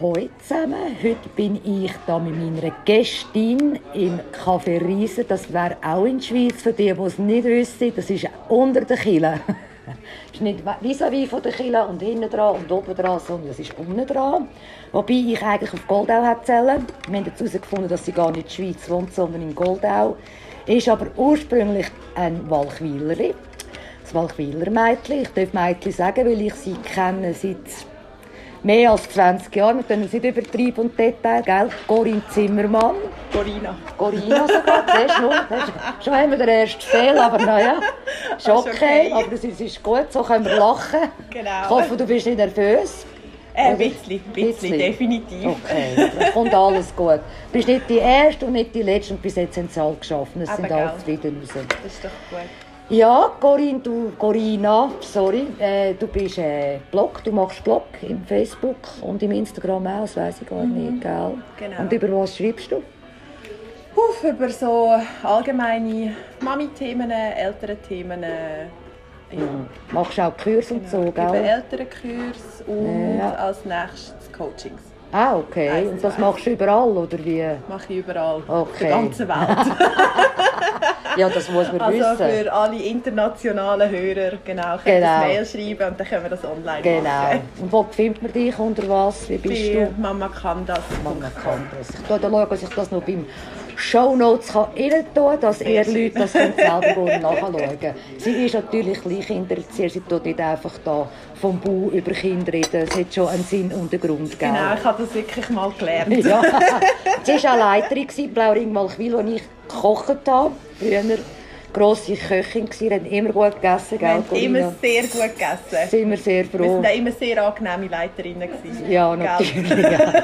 Hallo zusammen, heute bin ich da mit meiner Gästin im Café Riesen. Das wäre auch in der Schweiz, für die es nicht wissen. Das ist unter der Kille. Das ist nicht vis-à-vis von der Kille und hinten dran und oben dran, sondern das ist unten dran. Wobei ich eigentlich auf Goldau zählen. Wir haben herausgefunden, dass sie gar nicht in der Schweiz wohnt, sondern in Goldau. Ist aber ursprünglich ein Walchwilerin. Das Walchwiler Mädchen. Ich darf Mädchen sagen, weil ich sie kenne seit mehr als 20 Jahren. Wir können es nicht übertreiben und Detail, gell? Corinne Zimmermann. Corina sogar. Siehst du, schon haben wir den ersten Fehler, aber naja, ist okay. Aber es ist gut, so können wir lachen. Genau. Ich hoffe, du bist nicht nervös. Ein bisschen, definitiv. Okay, dann kommt alles gut. Du bist nicht die Erste und nicht die Letzte und bis jetzt haben sie alle geschafft. Es Aber sind alle zufrieden raus. Das ist doch gut. Ja, Corina, du bist Blog, du machst Blog im Facebook und im Instagram auch, das weiss ich gar nicht, gell? Genau. Und über was schreibst du? Über so allgemeine Mami-Themen, Elternthemen. Ja. Machst du auch Kurse und so, Über gell? Elternkurs und als nächstes Coachings. Ah, okay. Und das machst du überall, oder wie? Mache ich überall, Okay. auf der ganzen Welt. Ja, das muss man Also wissen. für alle internationalen Hörer, genau, könnt ihr ein Mail schreiben und dann können wir das online Genau. machen. Und wo findet man dich, unter was? Wie bist Bei du? Mama kann das. Mama kann das. Ich schaue, dass ich das noch beim Shownotes rein tun kann, dass ihr Leute das selber nachschauen können. Sie ist natürlich gleich interessiert, sie tut nicht einfach da vom Bau über Kinder reden. Es hat schon einen Sinn und einen Grund. Gell? Genau, ich habe das wirklich mal gelernt. Ja. Sie war auch Leiterin bei Blauring Walchwil, wo ich gekocht habe. Früher grosse Köchin, wir haben immer gut gegessen. Wir haben Corina? immer sehr gut gegessen. Sind wir sehr froh. Wir waren auch immer sehr angenehme Leiterinnen. Ja, natürlich. Ja.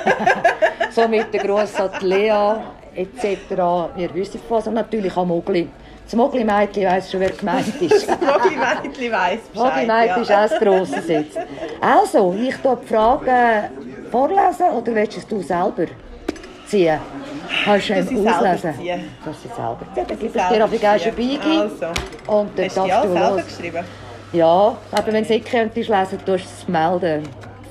So mit der grossen Lea etc. Wir wissen was. Und natürlich auch Mogli. Das Mogli-Mädchen weiss schon, wer gemeint ist. Das Mogli-Mädchen weiss Bescheid. Mogli-Mädchen ist auch ein grosses jetzt. Also, ich darf die Fragen vorlesen oder willst du selber ziehen? Kannst du auslesen? Kannst du selber ziehen? Dann gebe ich dir auf die Geische Beige. Also. Und dann Hast du die darfst auch du selber los. geschrieben? Ja, aber wenn du es nicht könntest lesen, tust du es melden.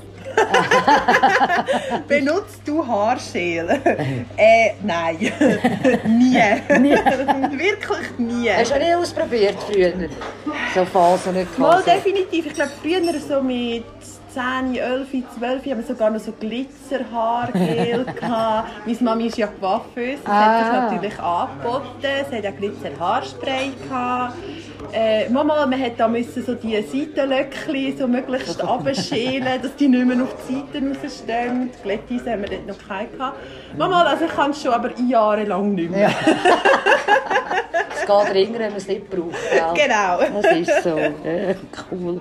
Benutzt du Haarschäl? Nein. Nie. Wirklich nie. Hast du nicht ausprobiert früher? So Phasen nicht Mal gehabt? definitiv. Ich glaube, früher so mit 10, 11, 12 haben wir sogar noch so Glitzerhaargel gehabt. Meine Mami ist ja coiffeuse, sie hat das natürlich angeboten. Sie hat ja Glitzerhaarspray gehabt. Mama, man hat da müssen so die Seitenlöckchen so möglichst abschälen, dass die nicht mehr auf die Seiten rausstehen. Die Glätteisen haben wir dort noch keine gehabt. Mama, also ich kann es schon, aber jahrelang nicht mehr. Ja. Es geht dringend, wenn man es nicht braucht. Gell? Genau. Das ist so. Ja, cool.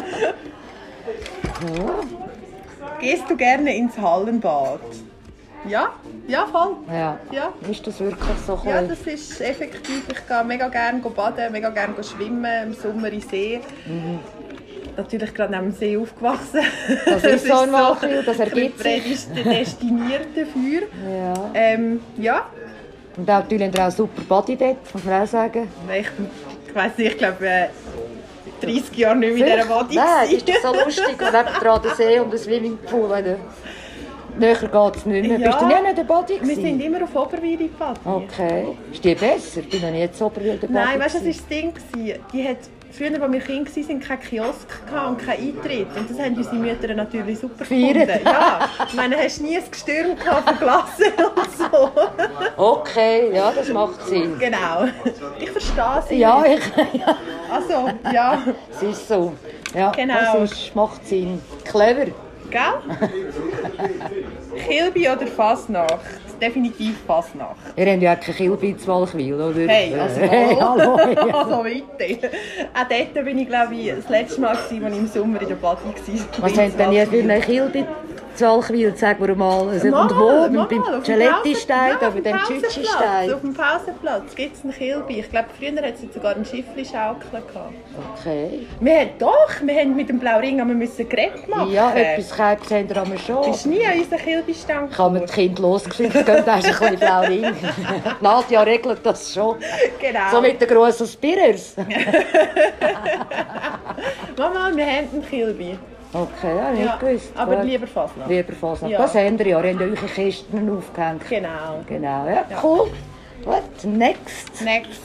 Gehst du gerne ins Hallenbad? Ja, ja, voll. Ja. Ja. Ist das wirklich so cool? Ja, das ist effektiv. Ich gehe mega gerne baden, mega gerne schwimmen, im Sommer in See. Natürlich gerade neben dem See aufgewachsen. Das ist so ein Walchwil, das ergibt sich. Ich bin prädestiniert dafür. Ja. Ja. Und auch, natürlich haben wir auch super Body dort, muss man auch sagen. Ich weiss nicht, ich glaube 30 Jahre nicht mehr in dieser Body. Nein, ist das so lustig. Und nebenan der See und ein Swimmingpool. Näher geht es nicht mehr. Ja. Bist du nie in der Body Wir gewesen? sind immer auf Oberwil Badi. Okay. Ist die besser? Ich bin noch nie jetzt Oberwil Badi. Nein, weißt du, das war das Ding. Die hat früher, als wir Kinder waren, keinen Kiosk und keinen Eintritt. Und das haben unsere Mütter natürlich super gefunden. Ja, ich meine, hast du nie ein Gestürm von Glasse und so. Okay, ja, das macht Sinn. Genau. Ich verstehe sie. Ja, nicht. ja. Also, ja. Es ist so. Ja, Genau. das macht Sinn. Clever. Gell? Kilby oder Fasnacht? Definitiv Fasnacht. Ihr habt ja keine Kilby in Walchwil, oder? Hey, also, hey, hallo. Ja. Also bitte. Auch dort bin ich, glaube ich, das letzte Mal, als ich im Sommer in der Badi war. Was haben denn ihr für eine Kilby in Walchwil? Sagen wir mal. Also, und wo? Beim Gialetti-Stein oder beim Tschütschi-Stein? Auf dem Pausenplatz gibt es einen Kilby. Ich glaube, früher hat es sogar einen Schiffli-Schaukel gehabt. Okay. Wir haben mit dem Blauring Gerät machen. Ja, etwas Käpes haben wir aber schon. Bist du nie an unseren Kilby-Stand Ich habe mir das Kind losgeschickt, gehen da ist ein bisschen Blauring. Nadja regelt das schon. Genau. So mit den grossen Spirers. Mama, wir haben einen Kilby. Okay, ja, nicht gewusst. aber Gut. lieber Fasnacht. Lieber Fasnacht. Ja. Das habt ihr ja, ihr habt eure Kisten aufgehängt. Genau. Genau, ja, cool. Gut, next. Next.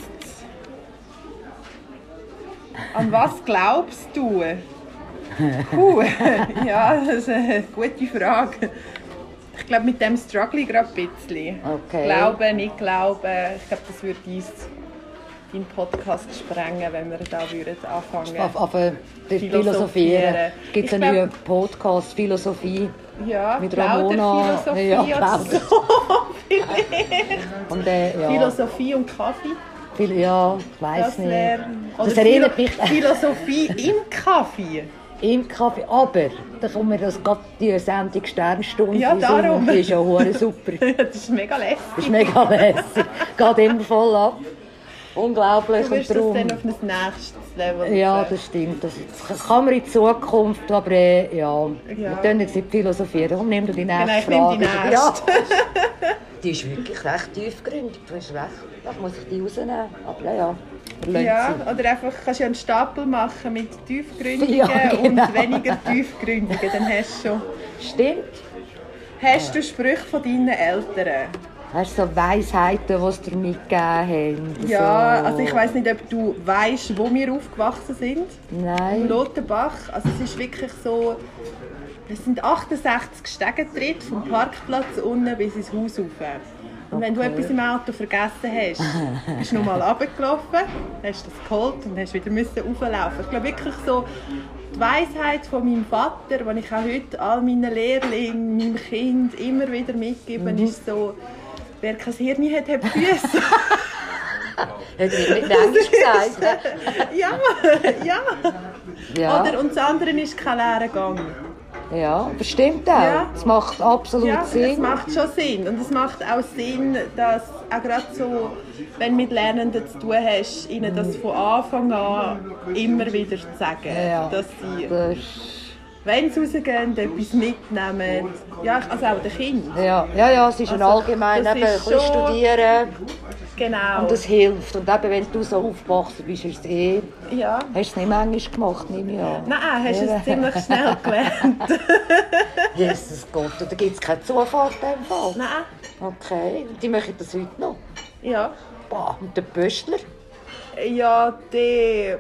An was glaubst du? Ja, das ist eine gute Frage. Ich glaube, mit dem struggle ich gerade ein bisschen. Okay. Glauben, nicht glauben. Ich glaube, das würde deinen Podcast sprengen, wenn wir da anfangen Auf Philosophieren. Gibt es einen neuen Podcast, Philosophie, ja, mit Ramona? Philosophie Ja, oder so. Und, ja. Philosophie und Kaffee. Ja, ich weiss nicht. Oder Das erinnert mich Philosophie im Kaffee. im Kaffee. Aber da kommt mir das gerade die Sendung Sternstunde. Ja, darum. Die ist ja hure super. Das ist mega lässig. Das ist mega lässig. Geht immer voll ab. Unglaublich. Du wirst und das darum, dann auf ein nächstes Level. ja, das stimmt. Das kann man in Zukunft, aber ja. Wir können jetzt nicht philosophieren. Komm, nimm du die nächste Genau, ich nehme die Frage. nächste. Ja. Die ist wirklich recht tiefgründig. Du hast recht. Da muss ich die rausnehmen. Aber ja. Ja, oder einfach kannst du einen Stapel machen mit tiefgründigen Ja, genau. und weniger tiefgründigen. Dann hast du schon. Stimmt. Hast du Sprüche von deinen Eltern? Hast du so Weisheiten, die sie dir mitgegeben haben? Ja, so. also ich weiss nicht, ob du weißt, wo wir aufgewachsen sind. Nein. Im Lotenbach. Also es ist wirklich so, es sind 68 Stegentritte vom Parkplatz unten bis ins Haus rauf. Und wenn du Okay. etwas im Auto vergessen hast, bist du nochmal runtergelaufen, hast das geholt und hast wieder rauflaufen. Ich glaube wirklich so, die Weisheit von meinem Vater, die ich auch heute all meinen Lehrlingen, meinem Kind immer wieder mitgebe, ist so, wer kein Hirn hat, hat Füße. Hat er nicht Englisch gesagt? Ne? Ja. Ja. Oder, und das andere ist kein leerer Gang. Ja, das stimmt auch. Ja. Es macht absolut Ja, es Sinn. macht schon Sinn. Und es macht auch Sinn, dass auch gerade so, wenn du mit Lernenden zu tun hast, ihnen das von Anfang an immer wieder zu sagen. Ja. Dass sie, Das ist- wenn sie rausgehen, etwas mitnehmen. Ja, also auch den Kindern. ja, es ist ein Also, allgemein das eben ein ist bisschen schon- studieren Genau. und das hilft. Und eben, wenn du so aufgewachsen bist, ist es ja. hast du es nicht manchmal gemacht, nehme ich an. Nein, hast du es ziemlich schnell gelernt. Jesus Gott, da gibt es keinen Zufall in dem Fall. Nein. Okay, die machen das heute noch. Ja. Boah, und der Pöstler? Ja, der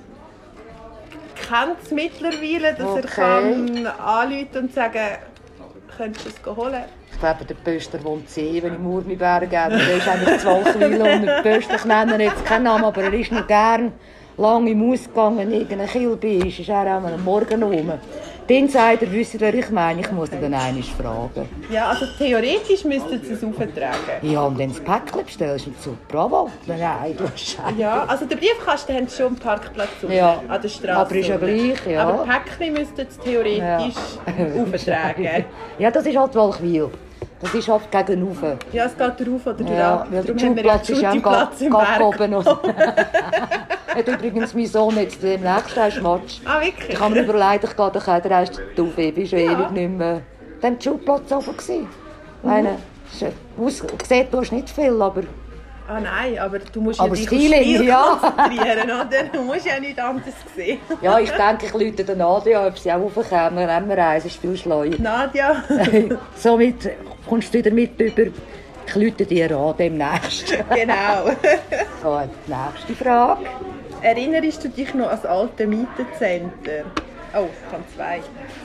kennt es mittlerweile, dass er Okay. kann anrufen und sagen, könntest du es holen? Ich glaube, der Pöstler wohnt 7 im Urmiberg. Der ist eigentlich 12 Kilo und der Pöstler, ich nenne jetzt keinen Namen, aber er ist nicht gern lange im Ausgang, wenn irgendein Kilby ist er auch mal am Morgen rum. Die Insider wissen, wer ich meine. Ich muss ihn dann einmal fragen. Ja, also theoretisch müssten sie es auftragen. Ja, und wenn du das Päckchen bestellst, ist es super. Bravo. Nein, du Scheiße. Ja, also der Briefkasten haben schon einen Parkplatz unten, Ja, an der Straße. aber ist ja gleich, ja. Aber Päckchen müssten sie theoretisch auftragen. Ja, das ist halt Walchwil. Das ist halt gegenüber. Ja, es geht rauf oder Ja, drauf. weil der Darum haben wir ja Schulplatz ist ja am Platz im Gag Berg. oben noch. Hat übrigens mein Sohn jetzt im nächsten Match. Ah, wirklich? Ich habe mir überlegt, ich gehe doch der erste Taufe, ich war schon ewig nicht mehr. Dann war der Schulplatz oben. Ich meine, gesehen tust du nicht viel, aber Ah nein, aber du musst Aber ja dich das aufs Feeling, Spiel ja. konzentrieren, oder? Du musst ja nichts anderes sehen. ja, ich denke, ich rufe den Nadia, ob sie auch raufkommen. Dann nehmen wir eins, ist viel schleuer. Nadja, Somit kommst du wieder mit über. Ich rufe dir an, demnächst. genau. Gut, nächste Frage. Erinnerst du dich noch an das alte Mietencenter? Oh, ich habe zwei.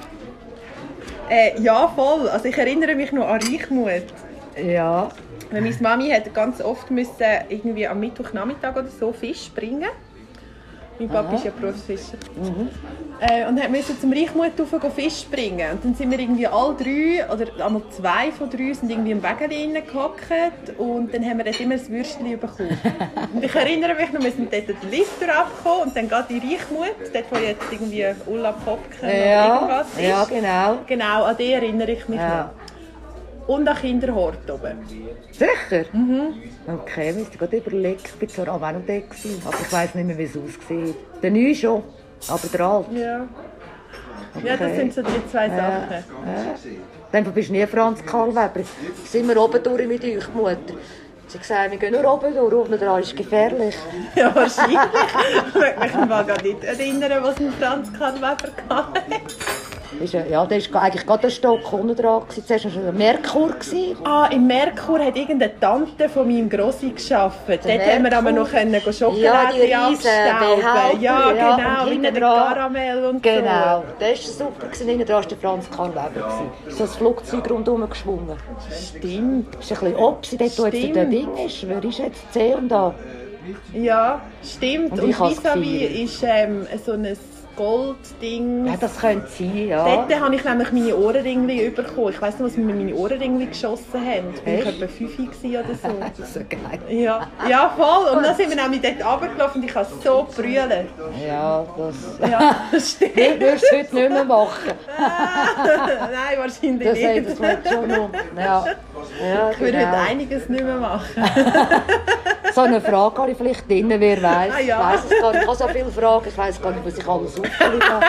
Ja, voll. Also ich erinnere mich noch an Reichmut. Ja. Weil meine Mami hat ganz oft müssen, irgendwie am Mittwochnachmittag oder so Fisch bringen. Mein Papa ist ja Berufsfischer. Und hat müssen zum Reichmut rauf Fisch bringen. Und dann sind wir irgendwie alle drei, oder einmal zwei von drei, sind irgendwie im Wägeli reingehockt. Und dann haben wir dort immer ein Würstchen bekommen. Und ich erinnere mich noch, wir sind dort den Lift abgekommen und dann geht in Reichmut, dort wo jetzt irgendwie Ulla Popken oder irgendwas ist. Ja, genau. Genau, an die erinnere ich mich Ja. noch. Und an Kinderhort oben. Sicher? Okay, müsste ich gerade überlegen. Ich war zwar auch noch da gewesen, aber ich weiss nicht mehr, wie es aussieht. Der Neue schon, aber der Alte. Ja. Ja, das sind so die zwei Sachen. Dann bist du nie Franz Karl Weber. Sind wir oben durch mit euch, die Mutter? Sie hat gesagt, wir gehen nur oben durch, unten dran ist gefährlich. Ja, wahrscheinlich. Ich mag mich mal gar nicht erinnern, was ein Franz Karl Weber hatte. Ja, der war eigentlich gerade ein Stock unten dran. Zuerst war er Merkur. Im Merkur hat irgendeine Tante von meinem Grossi gearbeitet. Dort haben wir aber noch Schokolade abstauben. Ja, genau, mit dem Karamell und so. Genau, das war super. Hinten dran war der Franz Karl Weber. Es ist so ein Flugzeug rundherum geschwungen. Stimmt. Es ist ein bisschen Opsi, dort wo jetzt der Ding ist. Wer ist jetzt C und A? Ja, stimmt. Und vis-à-vis ist so ein Goldding. Ja, das könnte sein, ja. Dort habe ich nämlich meine Ohrenringli bekommen. Ich weiss noch, was wir mit meinen Ohrenringli geschossen haben. Ich war etwa 5 oder so. Das ist so geil. Ja, voll. Und dann sind wir nämlich dort runtergelaufen und ich kann so brüllen. Ja, das stimmt. Du würdest es heute nicht mehr machen. Nein, wahrscheinlich nicht. Das wird schon noch. Ja, ich würde heute einiges nicht mehr machen. So eine Frage habe ich vielleicht drin, wer weiß. Ja. Ich weiss es gar nicht. Ich habe so viele Fragen, ich weiss gar nicht, was ich alles aufgeschrieben habe.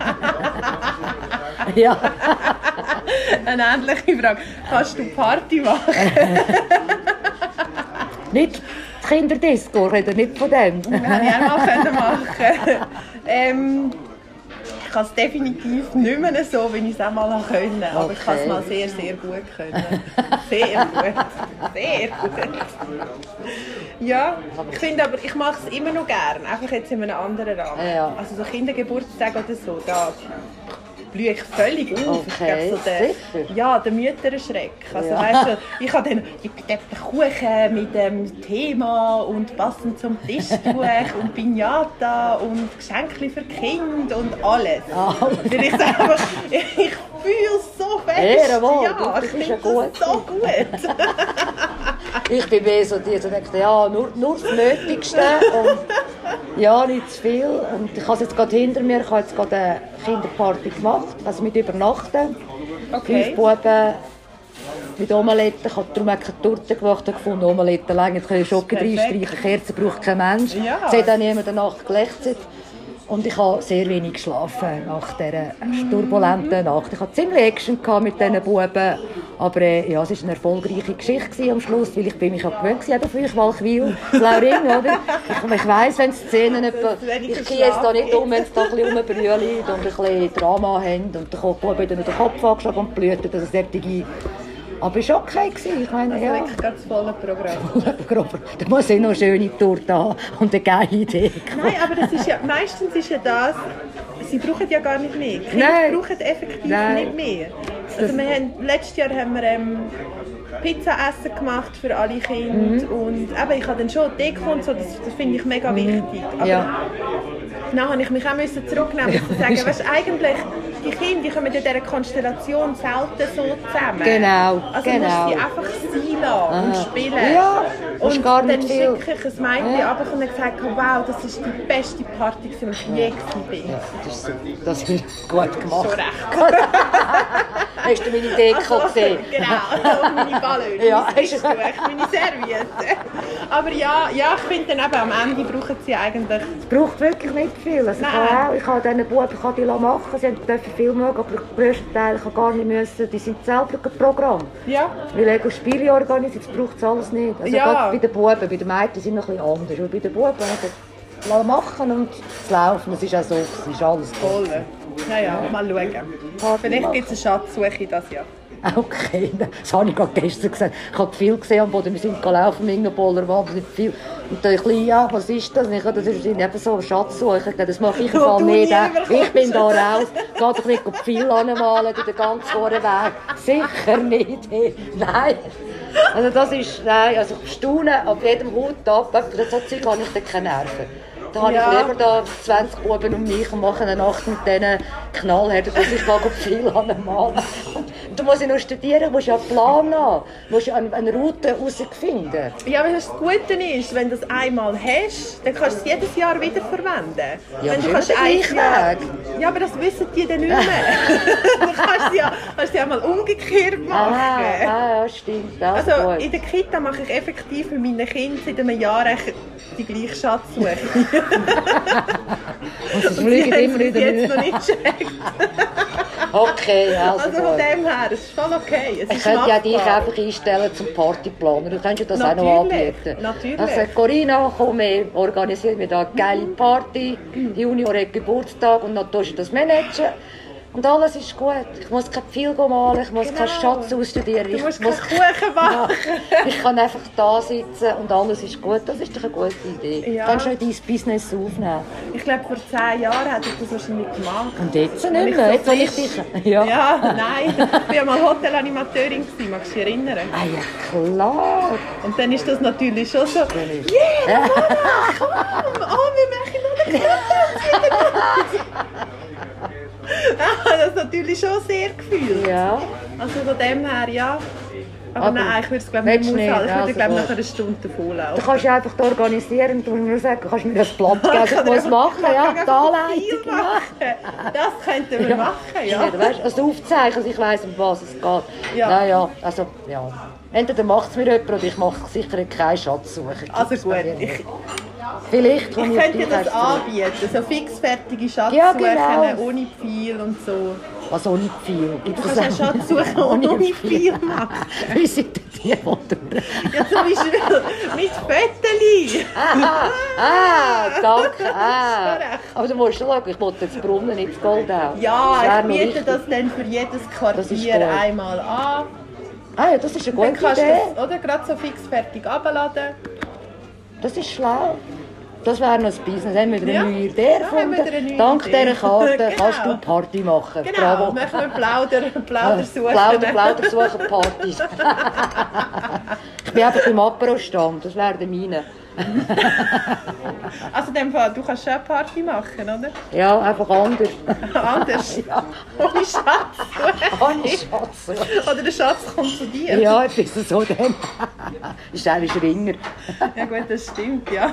Ja. Eine ähnliche Frage. Kannst du Party machen? Nicht die Kinderdisco, reden nicht von dem. Das hätte ich auch mal machen. Ich kann es definitiv nicht mehr so, wie ich es einmal können. Aber ich kann es mal sehr, sehr gut können. Sehr gut. Sehr gut. Ja, ich finde aber, ich mache es immer noch gerne. Einfach jetzt in einem anderen Rahmen. Ja. Also so Kindergeburtstag oder so, da blühe ich völlig auf. Okay, Ich so der Mütterschreck. Also weißt du, ich habe dann den Kuchen mit dem Thema und passend zum Tischtuch und Piñata und Geschenke für Kind und alles. Weil ich sage, ich fühle es so fest. Ja, ich finde es so gut. Ich bin mehr so die, die denken, ja, nur das Nötigste und ja, nicht zu viel. Und ich habe es jetzt gerade hinter mir, ich habe jetzt gerade eine Kinderparty gemacht, also mit Übernachten. Okay. 5 Buben mit Omeletten. Ich habe darum auch keine Torte gemacht, ich habe gefunden, Omeletten lang, jetzt kann ich Schokolade reinstreichen, Kerzen braucht kein Mensch. Ja. Es hat auch niemand eine Nacht gelächzt. Und ich habe sehr wenig geschlafen nach dieser turbulenten Nacht. Ich hatte ziemlich Action mit diesen Buben. Aber ja, es war eine erfolgreiche Geschichte am Schluss, weil ich bin mich gewöhnt war, für euch Walchwil, Lauring, oder? Ich weiss, wenn Szenen etwa... Ich gehe jetzt da nicht um, wenn es da ein bisschen rumbrüllt und ein bisschen Drama haben und der Buben hat den Kopf angeschlagen und blüht, dass es solche... Aber es war okay. Ich meine, also wirklich ganz volles Programm. Da muss ich noch eine schöne Torte haben und eine geile Idee. Nein, aber das ist ja, meistens ist ja das, sie brauchen ja gar nicht mehr. Kinder brauchen effektiv nicht mehr. Also letztes Jahr haben wir Pizza-Essen gemacht für alle Kinder und eben, ich habe dann schon Deko und so, das finde ich mega wichtig. Aber dann habe ich mich auch zurücknehmen und sagen, weißt, eigentlich, die Kinder die kommen in dieser Konstellation selten so zusammen. Genau, also musst du sie einfach sein lassen und spielen. Ja, und gar dann nicht viel. schicke ich ein Mädchen ab und gesagt, wow, das ist die beste Party, die ich je bin. Ja, das ist gut gemacht. Schon recht. Hast du meine Deko gesehen? Genau, und meine Ballons, mein Tischtuch, meine Serviette. Aber ja, ich finde dann eben, am Ende brauchen sie eigentlich... Es braucht wirklich nicht viel. Also ich habe diesen Buben die machen, sie dürfen viel mögen, aber grösstenteils ich gar nicht müssen. Die sind selber ein Programm. Ja. Weil Lego Spiele organisiert, das braucht es alles nicht. Also bei den Buben, bei den Mädchen sind noch ein bisschen anders. Aber bei den Buben machen und es laufen, es ist auch so, es ist alles toll. Ja, mal schauen. Vielleicht gibt es eine Schatzsuche das Jahr. Okay, das habe ich gerade gestern gesagt. Ich habe viel gesehen am Boden, wir sind gelaufen mit einem Bollerwald, nicht viel. Und dann ein ja, was ist das? Das ist eben so eine Schatzsuche. Das mache ich im Fall nicht. Ich bin da raus. Geh doch nicht viel anmalen, den ganz vorne Weg. Sicher nicht. Nein. Also das ist, nein, also staunen auf jedem Hut ab. Das so Zeug habe ich dann keine Nerven. Da habe ich lieber da 20 Buben um mich und mache eine Nacht mit diesen Knallherden, dass ich viel anmalen. Du musst ja noch studieren, du musst ja einen Plan haben, du musst ja eine Route herausfinden. Ja, aber das Gute ist, wenn du es einmal hast, dann kannst du es jedes Jahr wieder verwenden. Ja, wenn du kannst ja, aber das wissen die dann nicht mehr. Du kannst es ja mal umgekehrt machen. Ja, stimmt. Das also gut. In der Kita mache ich effektiv mit meinen Kindern seit einem Jahr die gleiche Schatzsuche. Und das fliegen immer wieder jetzt noch nicht checkt. Okay, also von dem her, es ist voll okay. Ich könnte ja dich einfach einstellen zum Partyplaner. Du könntest das auch noch anbieten. Natürlich. Dann sagt Corinna, komm, wir organisieren mir da eine geile Party. Junior hat Geburtstag und dann tust du das managen. Und alles ist gut. Ich muss kein Pfeil malen, ich muss keinen Schatz ausstudieren. Du musst keinen Kuchen machen. Ja, ich kann einfach da sitzen und alles ist gut. Das ist doch eine gute Idee. Ja. Kannst du dein Business aufnehmen. Ich glaube, vor 10 Jahren hätte ich das wahrscheinlich gemacht. Und jetzt Wenn nicht mehr. ich Jetzt will ich dich. Ja. Ja, nein. Ich war mal Hotelanimateurin, magst du dich erinnern? Ah ja, klar. Und dann ist das natürlich schon so, Ja. komm, oh, wir machen noch eine Klappe. Das ist natürlich schon sehr gefühlt. Ja. Also von dem her, ja. Aber nein, ich würde es glaube willst nicht nicht, aushalten. Ich würde also glaube gut. nach einer Stunde Du davonlaufen. kannst ja einfach organisieren, du musst nur sagen, kannst du mir das Blatt geben, ich muss machen, ja, die Anleitung. Ja. Das könnten wir machen, ja. Ja, weißt, also aufzeichnen, also ich weiss, um was es geht. Ja. Naja, also, ja. Entweder macht es mir jemand oder ich mache sicher keine Schatzsuche. Also gut, Vielleicht ich komme ich könnte dir das zurück. anbieten, so fixfertige Schatzsuchen Ja, genau. ohne Pfeil und so. Also ohne Pfeil. Du kannst ja Schatzsuchen ohne Pfeil machen. Wie sind denn die durch? Ja, zum Beispiel mit Fötterli. Danke. recht. Aber du musst schauen, ich wollte jetzt Brunnen nicht Goldau. Ja, ich biete das dann für jedes Das ist Quartier gut. einmal an. Ah ja, das ist eine Dann gute kannst du Idee. das oder, gerade so fixfertig abladen. Das ist schlau. Das wäre noch ein Business. Haben wir wieder Ja. eine neue Idee Ja, haben wir wieder eine erfunden. neue Dank Idee. dieser Karte Genau. kannst du Party machen. Genau, Bravo. machen wir Plaudersuchen. Plaudersuchen Partys. Ich bin einfach im Apero-Stand, das wäre der meine. Also in dem Fall, du kannst schon eine Party machen, oder? Ja, einfach anders. Anders. Ohne Schatz. Ohne Schatz. Oder der Schatz kommt zu dir. Ja, ich bin so dann. Ist eigentlich Ringer. Ja gut, das stimmt, ja.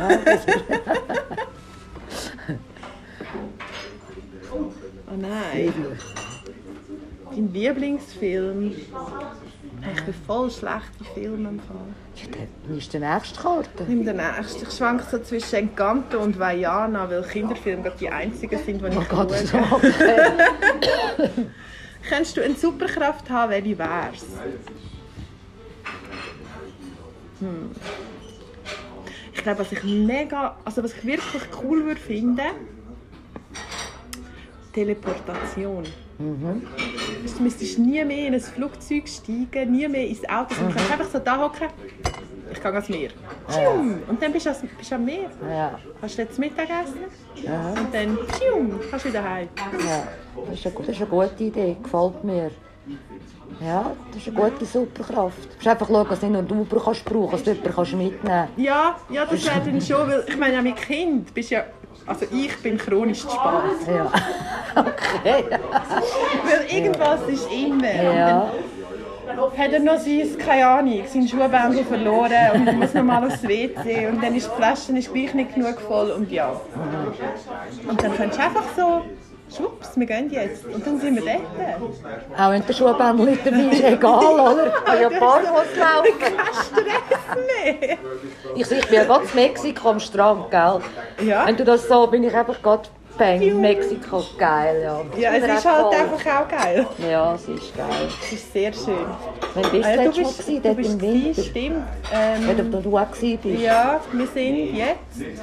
Oh nein. Dein Lieblingsfilm? Ich bin voll schlechte Filme am Fall. Ja, dann ist die nächste Karte. Nimm den nächsten. Ich schwanke so zwischen Encanto und Vaiana, weil Kinderfilme gerade die einzigen sind, die ich Oh Gott, das schaue. ist okay. Könntest du eine Superkraft haben, welche wär's? Ich glaube, was ich wirklich cool würde finden, Teleportation. Du müsstest nie mehr in ein Flugzeug steigen, nie mehr ins Auto, sondern du kannst einfach so da hocken. Ich gehe ans Meer. Tschium. Und dann bist du am Meer. Ja, Hast du jetzt Mittag essen? ja, Und dann tschium, kannst du wieder heim. ja. Das ist eine gute Idee, gefällt mir. Ja, das ist eine gute Superkraft. Du musst einfach schauen, dass nicht nur du kannst brauchen, dass du jemanden kannst mitnehmen Ja, das wäre dann schon, weil ich meine, ja, mit Kind bist ja, also ich bin chronisch zu spät. Ja. Okay. Weil irgendwas ist immer. Ja. Hat er noch keine Ahnung, seinen Schuhbändel verloren und muss noch mal aufs WC und dann ist die Flasche gleich nicht genug voll und ja. Und dann kannst du einfach so, schwupps, wir gehen jetzt und dann sind wir dort. Auch wenn der Schuhbändel nicht dabei ist, egal, oder? Ich kann ja barfuß laufen. Kein Stress mehr. Ich bin ja ganz in Mexiko am Strand, gell? Ja. Wenn du das so, bin ich einfach gerade bang, Mexiko, geil, ja. Das Ja, es mir ist echt halt voll. einfach auch geil. Ja, es ist geil. Es ist sehr schön. Wann bist du Du letztes Mal bist, gewesen, du dort bist im Winter? stimmt. Wenn du auch gewesen bist? Ja, wir sind jetzt.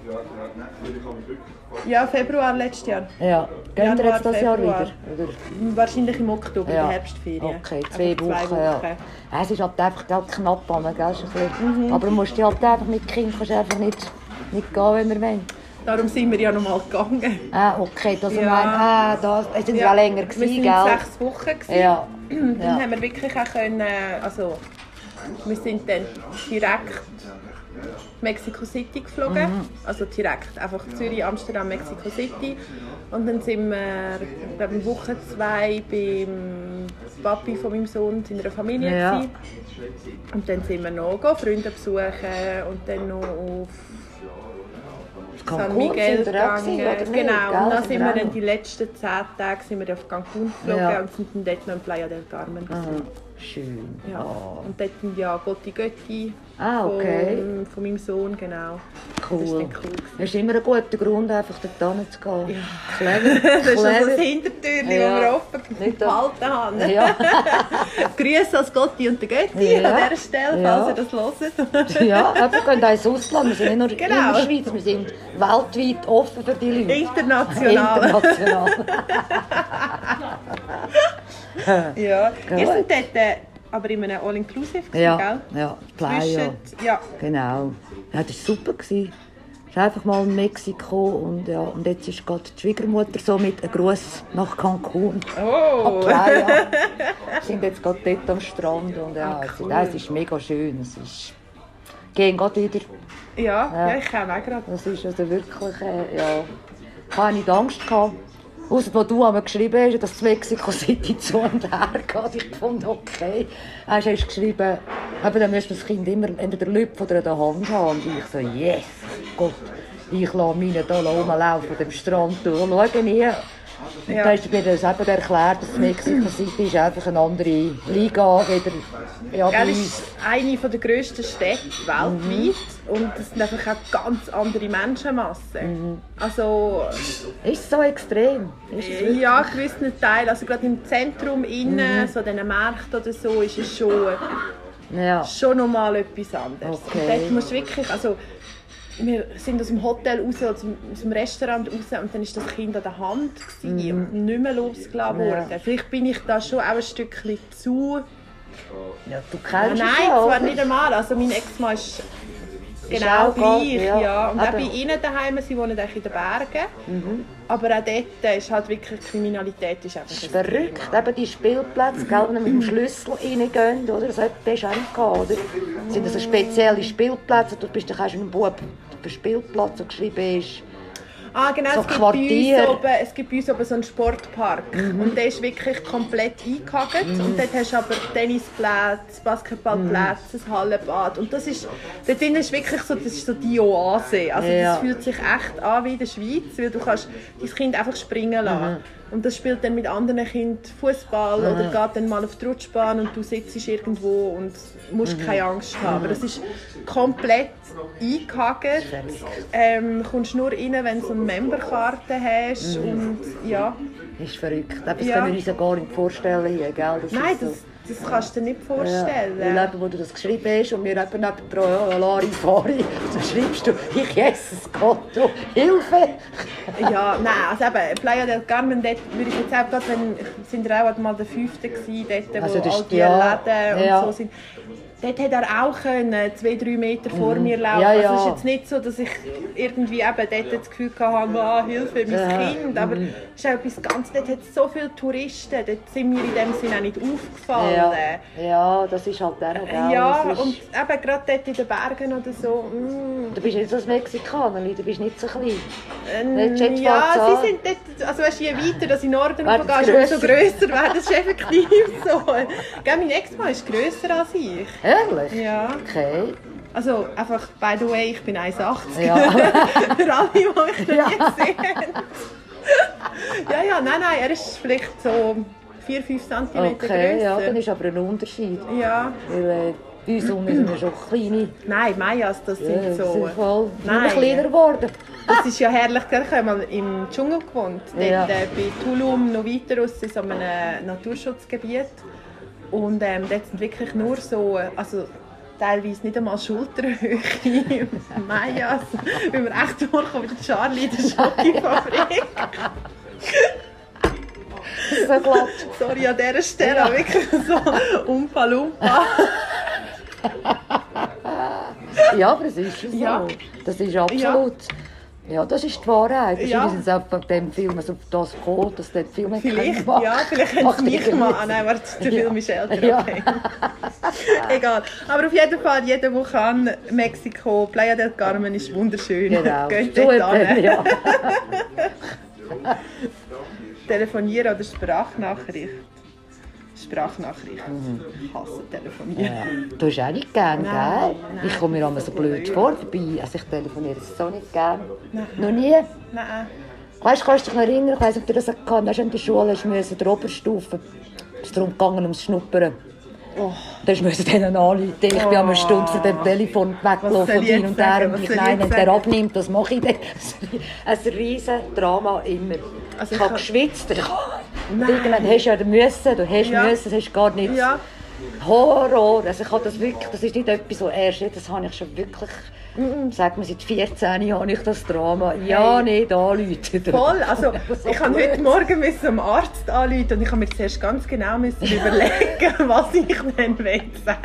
Ja, Februar letztes Jahr. Ja. Gehen wir Januar, jetzt das Jahr Februar. wieder? Oder? Wahrscheinlich im Oktober, in Ja. der Herbstferien. Okay, Einfach 2 Wochen, ja. Ja. Es ist halt einfach gell, knapp an, gell? Ist ein bisschen. Aber du musst ja halt einfach mit Kind kannst einfach nicht gehen, wenn wir wollen. Darum sind wir ja noch mal gegangen. Ah, okay, das Ja. es sind ja länger wir gewesen, waren gell? 6 Wochen. Gewesen. Ja. Dann Ja. haben wir wirklich auch können, also wir sind dann direkt Mexico City geflogen, also direkt, einfach Zürich, Amsterdam, Mexico City. Und dann sind wir, glaube ich, Woche 2 beim Papi von meinem Sohn in einer Familie Ja. gewesen. Und dann sind wir noch Freunde besuchen und dann noch auf San Cancun Miguel sind wir auch gewesen, gegangen. oder nicht? Genau, Gell? und dann Sind sind wir wir auch dann noch? die letzten 10 Tage sind wir auf Cancun geflogen Ja. und sind dann dort noch in Playa del Carmen. gewesen. Schön. Ja. Oh. Und dort sind ja Gotti Götti Okay. von meinem Sohn, genau. Cool. Das ist dann cool. Das ist immer ein guter Grund, einfach dort hinzugehen. Ja. Clever. Das ist also das Clever. Hintertürchen, Ja. das wir offen gehalten haben. Ja. Grüße als Gotti und der Götti Ja. an dieser Stelle, Ja. falls ihr das hört. Ja, wir gehen auch ins Ausland. Wir sind nicht nur in Genau. der Schweiz, wir sind weltweit offen für die Leute. International. International. Ja. Gut. Ihr seid dort aber in einem All-Inclusive, Ja, gell? ja, Playa. Ja. Genau. Ja, das war super. Es war einfach mal in Mexiko und, ja, und jetzt ist gerade die Schwiegermutter so mit einem Gruß nach Cancun. Oh! Playa. Wir sind jetzt gerade dort am Strand und ja, cool. es ist mega schön. Es ist... Gehen gerade wieder. Ja, ich komme auch gerade. Das ist also wirklich, ja, keine nicht Angst gehabt. Ausser, wo du einmal geschrieben hast, dass Mexico City zu und her geht. Ich fand, okay. Hast du geschrieben, eben, dann müsste das Kind immer entweder den Lüpf oder in der Hand haben. Und ich so, yes, Gott, ich lasse meine hier rumlaufen, dem Strand durch. Schau nie. Und Ja. dann hast du mir das eben erklärt, dass Mexico City ist einfach eine andere Liga wieder ja, bei Gell, uns. ist eine der grössten Städte weltweit und es sind einfach auch ganz andere Menschenmassen. Also Ist es so extrem? Ist es wirklich? ja, in gewissen Teilen, also gerade im Zentrum innen, so diesen Märkten oder so, ist es Ja. schon nochmal etwas anderes. Okay. Und dort musst du wirklich, also wir sind aus dem Hotel raus, aus dem Restaurant raus und dann war das Kind an der Hand und nicht mehr losgelassen worden. Ja. Vielleicht bin ich da schon auch ein Stückchen zu... Ja, du Ja, kennst nein, es ja, zwar oder? nicht einmal. Also mein Ex-Mann ist genau auch gleich. gerade, Ja. Und auch Aber- bei ihnen daheim, sie wohnen eigentlich in den Bergen. Aber auch dort ist halt wirklich, Kriminalität ist einfach Das ist ein verrückt. Eben die Spielplätze, gell, wenn wir mit dem Schlüssel reingehen, oder? So etwas hast du auch nicht gehabt, oder? Sind das so spezielle Spielplätze? Du bist doch auch schon ein Bub auf einem Spielplatz, der geschrieben ist. Ah, genau, So es, gibt Quartier. es gibt bei uns oben so einen Sportpark. Und der ist wirklich komplett eingehakt. Und dort hast du aber Tennisplätze, Basketballplätze, ein Hallenbad. Und das ist, dort drin ist wirklich so, das ist so die Oase. Also Ja. das fühlt sich echt an wie in der Schweiz, weil du kannst dein Kind einfach springen lassen. Und das spielt dann mit anderen Kindern Fußball oder geht dann mal auf die Rutschbahn und du sitzt irgendwo und musst keine Angst haben. Aber das ist komplett eingehakt. Kommst nur rein, wenn du so eine Memberkarte hast. Und ja. Das ist verrückt. Das Ja. können wir uns ja gar nicht vorstellen hier, gell? Das Nein, ist so. das kannst du dir nicht Ja, vorstellen. weil eben, wo du das geschrieben hast und wir eben nebendran, ja, Larifari, dann schreibst du, ich Jesus Gott, du, Hilfe! Ja, nein, also eben, Playa del Carmen, dort würde ich jetzt auch gerade, sind wir auch mal der 5. gewesen, dort, wo Also das all ist- die ja, Läden und ja. so sind. Dort hätte er auch können, 2-3 Meter vor mir laufen. Ja, ja. Also es ist jetzt nicht so, dass ich irgendwie eben dort das Gefühl hatte, ah, Hilfe, mein Ja. Kind. Aber es ist auch etwas ganz, dort hat es so viele Touristen, dort sind mir in dem Sinne auch nicht aufgefallen. Ja, das ist halt der, gell? Ja, Das ist, und eben gerade dort in den Bergen oder so. du bist nicht so ein Mexikaner, du bist nicht so klein. Nicht Ja, schwarz an. sie sind dort, also weißt, je weiter dass in den Norden Werden sie raufgehst, umso grösser. grösser werden. Das ist effektiv so. Gell, mein Ex-Mann ist grösser als ich. Ehrlich? Ja. Okay. Also einfach, by the way, ich bin 1,80. Ja. Für alle, die mich noch Ja. nie gesehen haben. Ja, nein, er ist vielleicht so 4-5 cm Okay, ja, dann grösser. ist aber ein Unterschied. Ja. Weil bei uns unten sind wir schon kleine. Nein, Mayas, das Ja, sind das so... ist voll Nein. kleiner geworden. Das ist ja herrlich. Ich habe mal im Dschungel gewohnt. Ja. Dort, bei Tulum, noch weiter raus, in so einem Naturschutzgebiet. Und dort sind wirklich nur so, also teilweise nicht einmal Schulterhöhe Mayas. Weil wir echt durchkommen wie der Charlie in der Schokofabrik. So glatt. Sorry an dieser Stelle, aber wirklich so Umpa Lumpa. Ja, aber es ist so. Ja. Das ist absolut. Ja, das ist die Wahrheit. Ja. Wahrscheinlich sind sie auch von dem Film also auf das gekommen, dass der Film nicht Vielleicht, gemacht. ja, vielleicht haben sie mich Macht mal. irgendwie Ah, nein, warte, der Film ist älter. Ja. Okay. Egal. Aber auf jeden Fall, jeder, der kann, Mexiko, Playa del Carmen ist wunderschön. Genau. Geht So dort hin. ja. Telefonieren oder Sprachnachricht? Sprachnachricht. Ich hasse telefonieren. Ja. Du hast auch nicht gern, Nein, gell? nein. Ich komme mir immer so blöd vor dabei. Also ich telefoniere so nicht gern. Nein. Noch nie. Nein. Weißt du, kannst du dich noch erinnern, ich weiss nicht, ob du das gehabt hast, in der Schule hast du in der Oberstufe. Es ist darum gegangen, ums Schnuppern. Oh. Dann musste ich denen anrufen. Ich bin eine Stunde von dem Telefon weggelaufen und hin und her. Und ich, nein, wenn der abnimmt, das mache ich dann. Ein riesen Drama immer. Also ich habe geschwitzt. Irgendwann hast du ja müssen, du hast gar nicht... Ja. Horror. Also ich habe das wirklich, das ist nicht etwas so erst, das habe ich schon wirklich, sag mal, seit 14 Jahren habe ich das Drama. Ja, nicht anrufen. Voll, also ich habe heute Morgen am Arzt anrufen und ich habe mir zuerst ganz genau überlegen, was ich dann sagen will.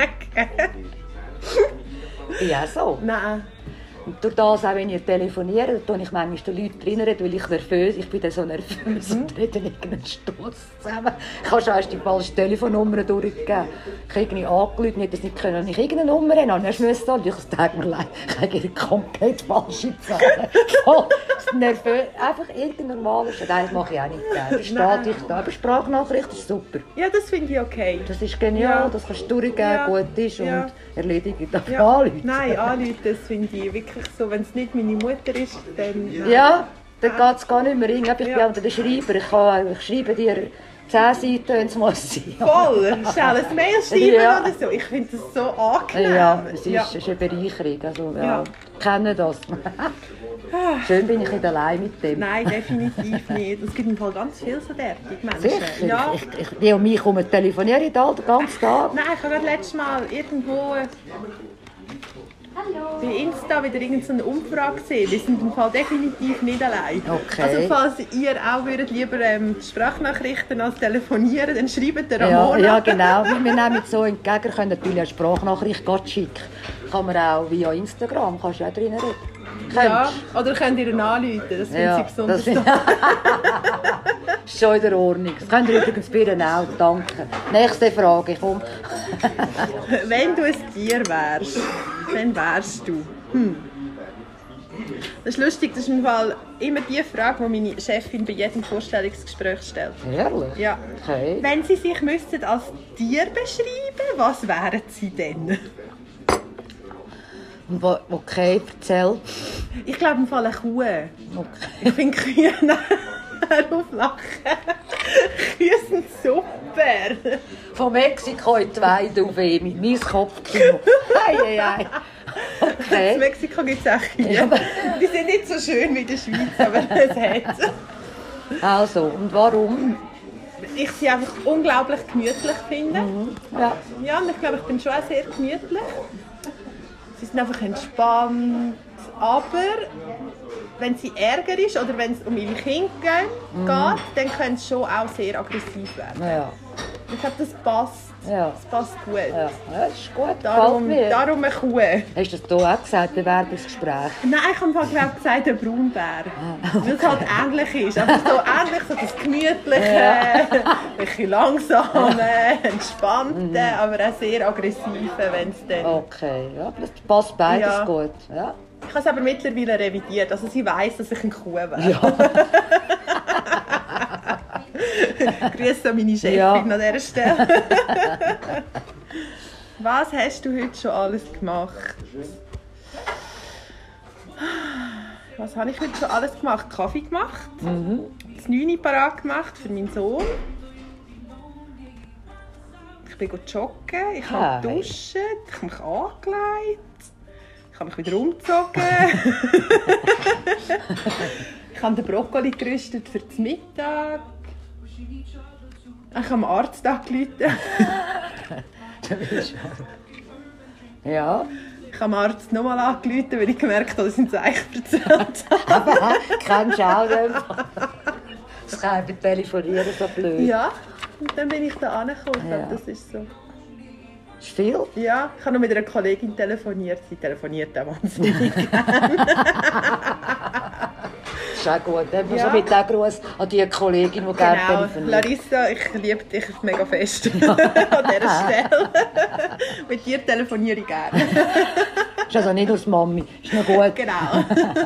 Ja, so. Nein. Und durch das, auch wenn ich telefoniere, tue ich manchmal den Leuten reden, weil ich nervös, ich bin dann so nervös und rede irgendeinen Stoss zusammen. Ich habe schon erst die falsche Telefonnummer durchgegeben. Ich habe irgendwie angerufen, nicht, dass ich nicht irgendeine Nummer habe. Dann musste ich es tut mir leid, ich habe eine komplett falsche Zahl. Voll nervös, einfach irgendein normales. Nein, das mache ich auch nicht gerne. Das steht ich da. Aber Sprachnachricht ist super. Ja, das finde ich okay. Das ist genial, das kannst du durchgeben, gut ist und erledigen. Anrufen. Nein, anrufen, das finde ich wirklich so. Wenn es nicht meine Mutter ist, dann... Ja, dann geht es gar nicht mehr rein. Ich bin auch der Schreiber. Ich schreibe dir 10 Seiten, wenn es muss sein. Voll! Schnell ein Mail schreiben oder so. Ich finde das so angenehm. Ja, es ist eine Bereicherung. Also, ich kenne das. Schön bin ich nicht allein mit dem. Nein, definitiv nicht. Es gibt im Fall ganz viele so derartige Menschen. Sicher? Ja. Die und mich telefonieren den ganzen Tag. Nein, ich habe letztes Mal irgendwo bei Insta wieder irgendeine Umfrage gesehen. Wir sind im Fall definitiv nicht allein. Okay. Also falls ihr auch würdet lieber Sprachnachrichten als telefonieren, dann schreibt der Ramona. Ja, genau. Wir nehmen so entgegen, können natürlich eine Sprachnachricht schicken. Kann man auch via Instagram, kannst du auch drin reden. Ja, oder könnt ihr ihn anrufen, das finde ich besonders toll. Ist schon in der Ordnung. Das könnt ihr übrigens bei Ihnen auch, danke. Nächste Frage, komm. Wenn du ein Tier wärst, dann wärst du? Das ist lustig, das ist im Fall immer die Frage, die meine Chefin bei jedem Vorstellungsgespräch stellt. Ehrlich? Ja. Okay. Wenn Sie sich müssten als Tier beschreiben, was wären Sie denn? Okay, erzähl. Ich glaube im Fall eine Kuh. Okay. Ich finde Kühe auflachen. Kühe sind super. Von Mexiko in die Weide auf mit meinem Kopfkino. Hey. Okay. In Mexiko gibt es auch Kühe. Ja, Die sind nicht so schön wie in der Schweiz, aber es hat. Also, und warum? Ich sie einfach unglaublich gemütlich finde. Ja. Ja, und ich glaube, ich bin schon auch sehr gemütlich. Sie sind einfach entspannt, aber wenn sie Ärger ist oder wenn es um ihre Kinder geht, dann können sie schon auch sehr aggressiv werden. Ja. Ich glaube, das passt. Ja. Das passt gut. Ja, das ist gut. Darum Gefällt mir. eine Kuh. Hast du das hier auch gesagt, Bewerbungsgespräch? Nein, ich habe gesagt, ein Braunbär. Weil es halt ähnlich ist. Also so ähnlich, so das Gemütliche, ein bisschen langsame, entspannte, aber auch sehr aggressive, wenn es dann... Okay, ja, das passt beides gut. Ja. Ich habe es aber mittlerweile revidiert. Also sie weiss, dass ich eine Kuh wäre. Ja. Grüße an meine Chefin an dieser Stelle. Was hast du heute schon alles gemacht? Was habe ich heute schon alles gemacht? Kaffee gemacht, das 9 parat gemacht für meinen Sohn. Ich bin joggen, ich habe geduscht, ich habe mich angelegt, ich habe mich wieder umgezogen. Ich habe den Brokkoli gerüstet für den Mittag. Ich habe am Arzt angerufen. Ja. Ich habe am Arzt nochmal angerufen, weil ich gemerkt habe, dass ich ein Zeichen erzählt habe. Aber kennst du auch den? Das kann ich beim Telefonieren so blöd. Ja, und dann bin ich da angekommen. Ja. Das ist so. Ist viel? Ja, ich habe noch mit einer Kollegin telefoniert. Sie telefoniert auch wahnsinnig gerne. Das ist auch gut. Dann muss mit dem Gruß an die Kollegin, die gerne telefoniert. Larissa, ich liebe dich mega fest an dieser Stelle. Mit dir telefoniere ich gerne. Ist also nicht aus Mami. Ist noch gut. Genau.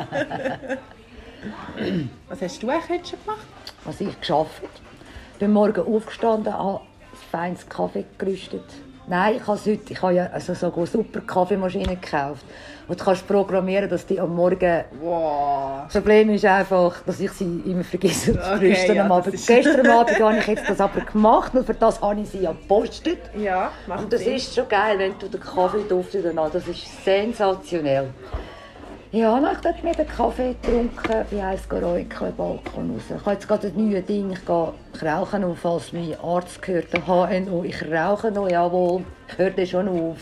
Was hast du eigentlich heute schon gemacht? Was ich geschafft. Ich bin morgen aufgestanden, habe ein feines Kaffee gerüstet Nein, ich habe ja also so eine super Kaffeemaschine gekauft. Und du kannst programmieren, dass die am Morgen... Wow. Das Problem ist einfach, dass ich sie immer vergesse zu frühstücken. Ja, Aber gestern Abend habe ich jetzt das aber gemacht und für das habe ich sie ja gepostet. Ja, macht und das Sinn. ist schon geil, wenn du den Kaffee duftest danach. Das ist sensationell. Ja, dann habe ich dort mit dem Kaffee getrunken, bin eins räuchern im Balkon raus. Ich habe jetzt gerade ein neues Ding, ich rauche noch, falls mein Arzt gehört, der HNO. Ich rauche noch, jawohl, ich höre das schon auf.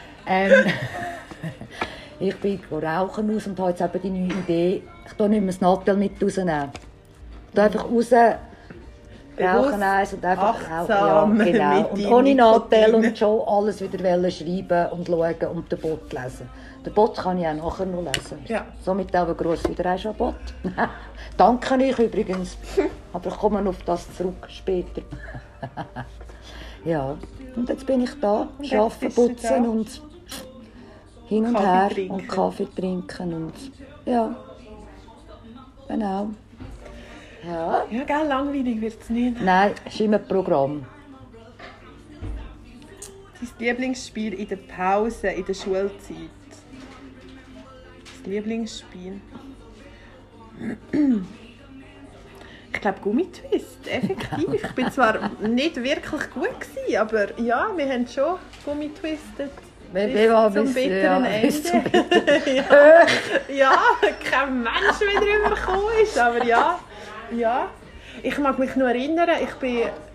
Ich bin rauchen raus und habe jetzt eben die neue Idee, ich tue nicht mehr das Nattel mit rausnehmen. Ich tue einfach raus, rauchen eins und einfach rauchen. Ja, genau. Und ohne Nattel und schon alles wieder schreiben und schauen und den Bot lesen. Den Bot kann ich auch nachher noch lesen. Ja. Somit auch ein grosses Wiedereinschau-Bot. Danke euch übrigens. Aber ich komme auf das zurück später. Ja, und jetzt bin ich da, arbeiten, putzen und hin und Kaffee her trinken. Und Kaffee trinken und ja, genau. Ja, ja gell, langweilig wird es nicht. Nein, es ist immer ein Programm. Dein Lieblingsspiel in der Pause, in der Schulzeit? Das Lieblingsspiel? Ich glaube Gummitwist, effektiv. Ich bin zwar nicht wirklich gut gewesen, aber ja, wir haben schon Gummitwistet. Zum bitteren Ende. Ja, kein Mensch mehr drüber gekommen ist, aber ja. Ich mag mich noch erinnern, ich habe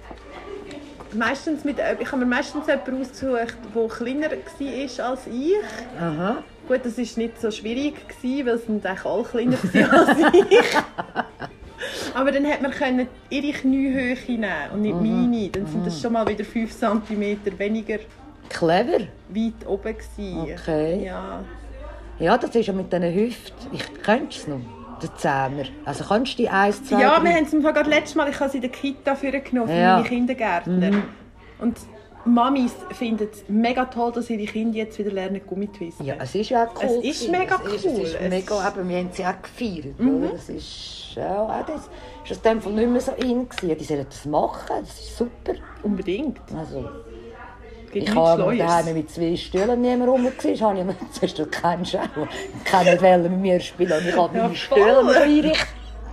mir meistens jemanden ausgesucht, der kleiner war als ich. Aha. Gut, das war nicht so schwierig, weil es eigentlich alle kleiner waren als ich. Aber dann konnte man ihre Kniehöhe nehmen und nicht meine. Dann sind das schon mal wieder 5 cm weniger clever. Weit oben gewesen. Okay. Ja, das ist ja mit diesen Hüften. Kennst du es noch? Der Zehner. Also kannst du die 1, 2, Ja, 3... wir haben es gerade letztes Mal, ich habe sie in der Kita genommen für meine Kindergärtner. Und Mamis finden es mega toll, dass ihre Kinder jetzt wieder lernen Gummitwisten. Ja, es ist ja auch cool. Es ist mega cool. Es ist mega, aber wir haben sie auch gefeiert. Das ist ja, das ist aus dem Fall nicht mehr so in gewesen. Die sollen das machen, das ist super. Unbedingt. Also, ich habe daheim mit 2 Stühlen niemand rum war, habe ich zuerst du kennst auch. Ich kann nicht mit mir spielen und ich habe meine Stühle einrichten.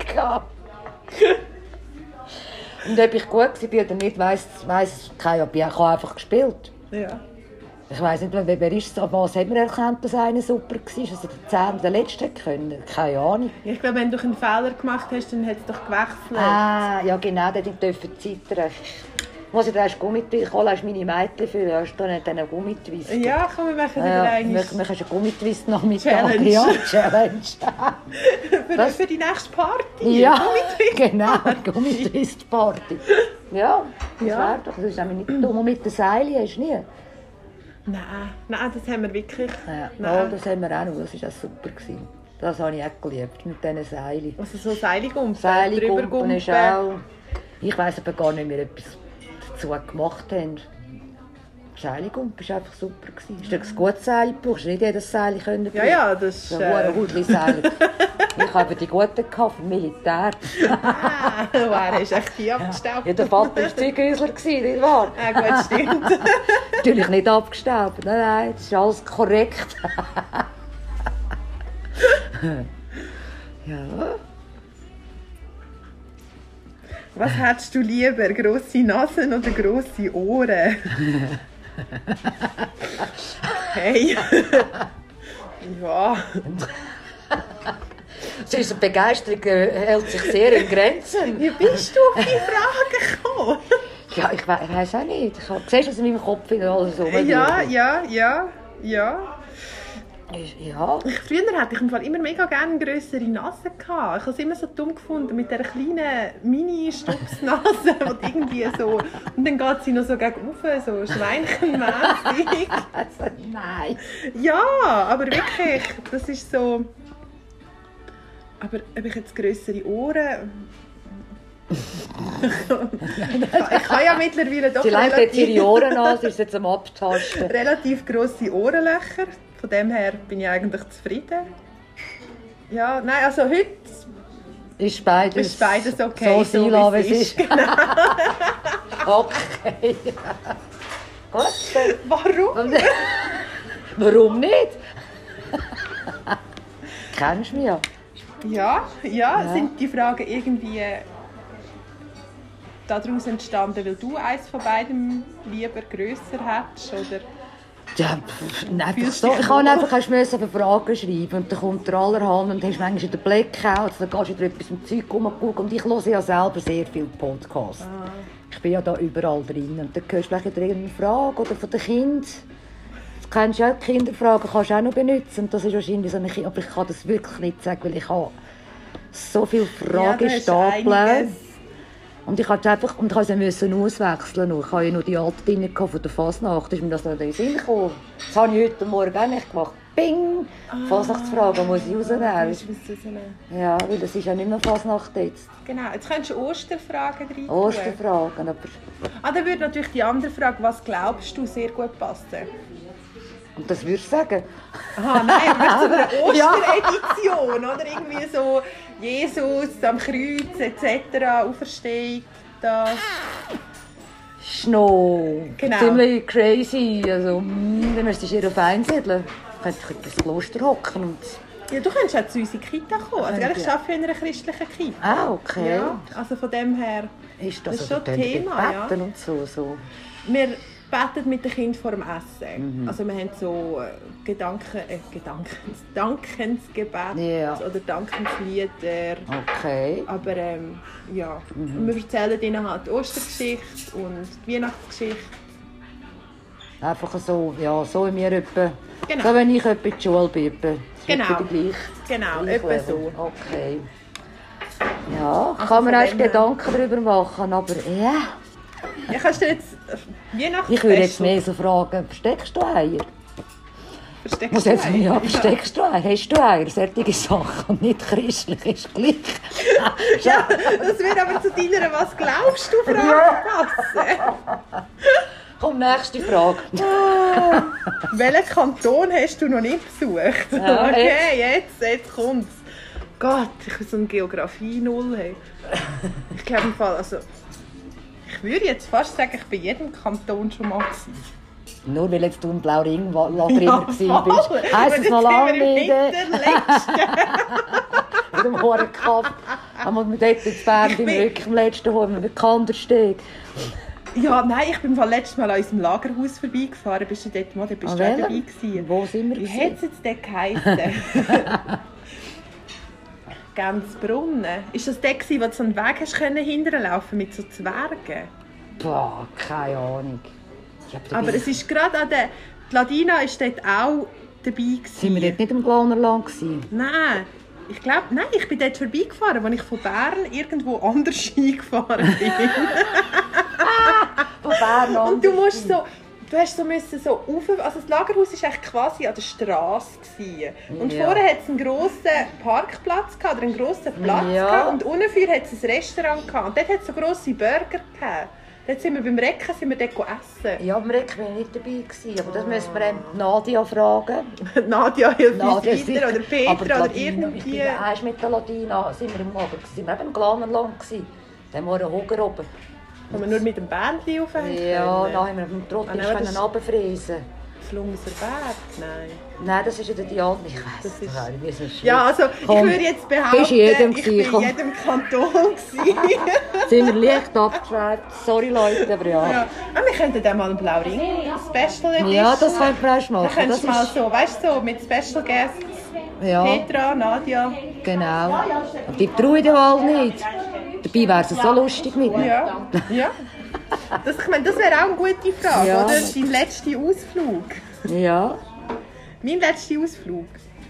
Und ob ich gut war oder nicht, weiss keiner. Ich habe einfach gespielt. Ja. Ich weiss nicht, wer ist es, was hat man erkannt, dass einer super war, also der Letzte können. Keine Ahnung. Ich glaube, wenn du einen Fehler gemacht hast, dann hat es doch gewechselt. Ah, ja genau, dann dürfen die Zeit. Muss ich da erst Gummitwist holen, hast meine Mädchen für, hast du nicht einen Gummitwist? Ja, komm, wir machen wieder eigentlich. Wir machen einen Gummitwist Nachmittag. Ja, Challenge. Für die nächste Party? Ja, genau, Gummitwist-Party. Ja, das wäre doch, das ist nämlich nicht dumm. Und mit den Seilen hast du nie? Nein, das haben wir wirklich. Ja, das haben wir auch noch, das war auch super. Das habe ich auch geliebt, mit diesen Seilen. Also so Seiligumpen? Seiligumpen ist auch... Ich weiss aber gar nicht mehr, etwas dazu gemacht haben. Seilgumpen war einfach super. Hast du ein gutes Seil gebraucht? Nicht jedes Seil können. Ja, das ist... Seil. Ich habe die guten gehabt, vom Militär. Wer ist echt die abgestaubt? Ja, der Vater war Zeughäusler, nicht wahr? Ja, gut, stimmt. Natürlich nicht abgestaubt. Nein, das ist alles korrekt. Ja. Was hättest du lieber, grosse Nasen oder grosse Ohren? Hey. Ja. Unsere Begeisterung hält sich sehr in Grenzen. Wie bist du auf die Frage gekommen? Ja, ich weiss auch nicht. Siehst du, was in meinem Kopf wieder alles so Ja. Früher hatte ich im Fall immer mega gerne eine grössere Nase gehabt. Ich habe es immer so dumm gefunden mit dieser kleinen Mini-Stupsnase und irgendwie so. Und dann geht sie noch so gegen rauf, so schweinchenmässig. Nein. Ja, aber wirklich, das ist so. Aber ob ich jetzt grössere Ohren. Ich kann ja mittlerweile doch. Sie legt jetzt ihre Ohren an, sie ist jetzt am Abtasten. Relativ grosse Ohrenlöcher. Von dem her bin ich eigentlich zufrieden. Ja, nein, also heute ist beides okay, so sein, wie es ist. Genau. Okay. Gut. Warum? Warum nicht? Kennst du mich ja. Ja. Sind die Fragen irgendwie daraus entstanden, weil du eins von beidem lieber grösser hättest? Oder? Ja, einfach so. Ich kann einfach eine Fragen schreiben und dann kommt der allerhand und hast manchmal in den Blackout, dann gehst du wieder etwas im Zeug rumgucken und ich höre ja selber sehr viele Podcasts. Ich bin ja da überall drin und dann hörst du vielleicht wieder irgendeine Frage oder von den Kindern. Du kennst ja auch die Kinderfragen, kannst du auch noch benutzen und das ist wahrscheinlich so eine aber ich kann das wirklich nicht sagen, weil ich habe so viele Fragen stapeln. Und ich musste einfach sie auswechseln. Ich hatte ja nur die alten Dinge von der Fasnacht. Ist mir das noch in den Sinn gekommen. Das habe ich heute Morgen auch nicht gemacht. Bing! Fasnachtsfragen muss ich rausnehmen. Ja, weil es ist ja nicht mehr Fasnacht jetzt. Genau, jetzt könntest du Osterfragen rein tun. Osterfragen, aber... Dann würde natürlich die andere Frage, was glaubst du, sehr gut passen. Und das würdest du sagen? Nein, aber so eine Osteredition, oder? Irgendwie so Jesus am Kreuz etc., Auferstehung, das. Ist noch Genau. ziemlich crazy. Also, dann müsstest du hier auf einsiedeln. Du könntest ins Kloster hocken und... Ja, du könntest auch zu unserer Kita kommen. Also, ich arbeite in einer christlichen Kita. Ah, okay. Ja, also von dem her ist das schon Thema, ja. Und so. Wir beten mit den Kindern vor dem Essen. Also wir haben so Dankensgebet oder Dankenslieder. Okay. Aber und wir erzählen ihnen halt die Ostergeschichte und die Weihnachtsgeschichte. Einfach so, ja, so in mir etwa. Genau. So, wenn ich etwa in die Schule bin. Genau, etwa so. Okay. Ja, Also kann man erst dem Gedanken darüber machen, aber ja. Ja, kannst du jetzt Weihnachtsfest? Ich würde jetzt mehr so fragen, versteckst du Eier? Versteckst du Eier? Ja, versteckst du Eier? Hast du Eier? Solche Sachen und nicht christlich ist gleich. Ja, das wird aber zu deiner «Was glaubst du?» Frage passen. Komm, nächste Frage. Welchen Kanton hast du noch nicht besucht? Ja, okay, jetzt kommt's. Gott, ich bin so ein Geografie-Null. Hey. Ich glaube im Fall, also... Ich würde jetzt fast sagen, ich bin in jedem Kanton schon mal gewesen. Nur weil jetzt du im Blauring-Lager immer bist. Heisst es noch lange nicht. Mit dem hohen Kaff. Einmal mit dort ins Bern im Rücken im letzten Hohen mit dem Kandersteg. Ja, nein, ich bin letztes Mal an unserem Lagerhaus vorbeigefahren. Bist du dort mal? Da bist du auch dabei gewesen. Wo sind wir? Wie hat es jetzt dort geheissen? Gänzbrunnen. Ist das der, wo du so einen Weg hast hinterlaufen mit so Zwergen? Boah, keine Ahnung. Aber es ist gerade an der... Die Ladina war dort auch dabei gewesen. Sind wir dort nicht im Glaunerland? Nein. Ich glaube, nein, ich bin dort vorbeigefahren, als ich von Bern irgendwo anders hingefahren bin. Von Bern anders. Und du hast so müssen so rauf, also das Lagerhaus war eigentlich quasi an der Straße gewesen. Und vorne hat es einen grossen Parkplatz gehabt, oder einen grossen Platz gehabt, und unten hat es ein Restaurant gehabt. Und dort hat es so grosse Burger gehabt. Dort sind wir beim Recken dort essen. Ja, beim Recken war ich nicht dabei. Aber das müssen wir Nadia fragen. Nadia hilft uns weiter, oder Petra, oder irgendwie. Ich bin erst mit der Ladina sind wir im Lager. Sind wir eben im Glanerland gewesen. Dann haben wir einen Hoger oben. Haben wir nur mit dem Bändchen aufhängen können? Ja, dann haben wir mit dem Trottel runterfräsen. Flumser Berg? Nein, das ist ja die andere. Ich weiss es nicht. Ja, also ich würde jetzt behaupten, ich bin in jedem Kanton gewesen. Sind wir leicht abgeschwärzt. Sorry Leute, aber ja. Wir könnten dann mal einen Blauring-Special Edition. Ja, das könnten wir auch machen. Dann könntest du mal so, weißt du, so mit Special Guests. Ja. Petra, Nadia. Genau. Aber die trauen die Wahl nicht. Dabei wäre es so lustig mit mir. Ja. Das wäre auch eine gute Frage, oder? Dein letzter Ausflug. Ja. Mein letzter Ausflug.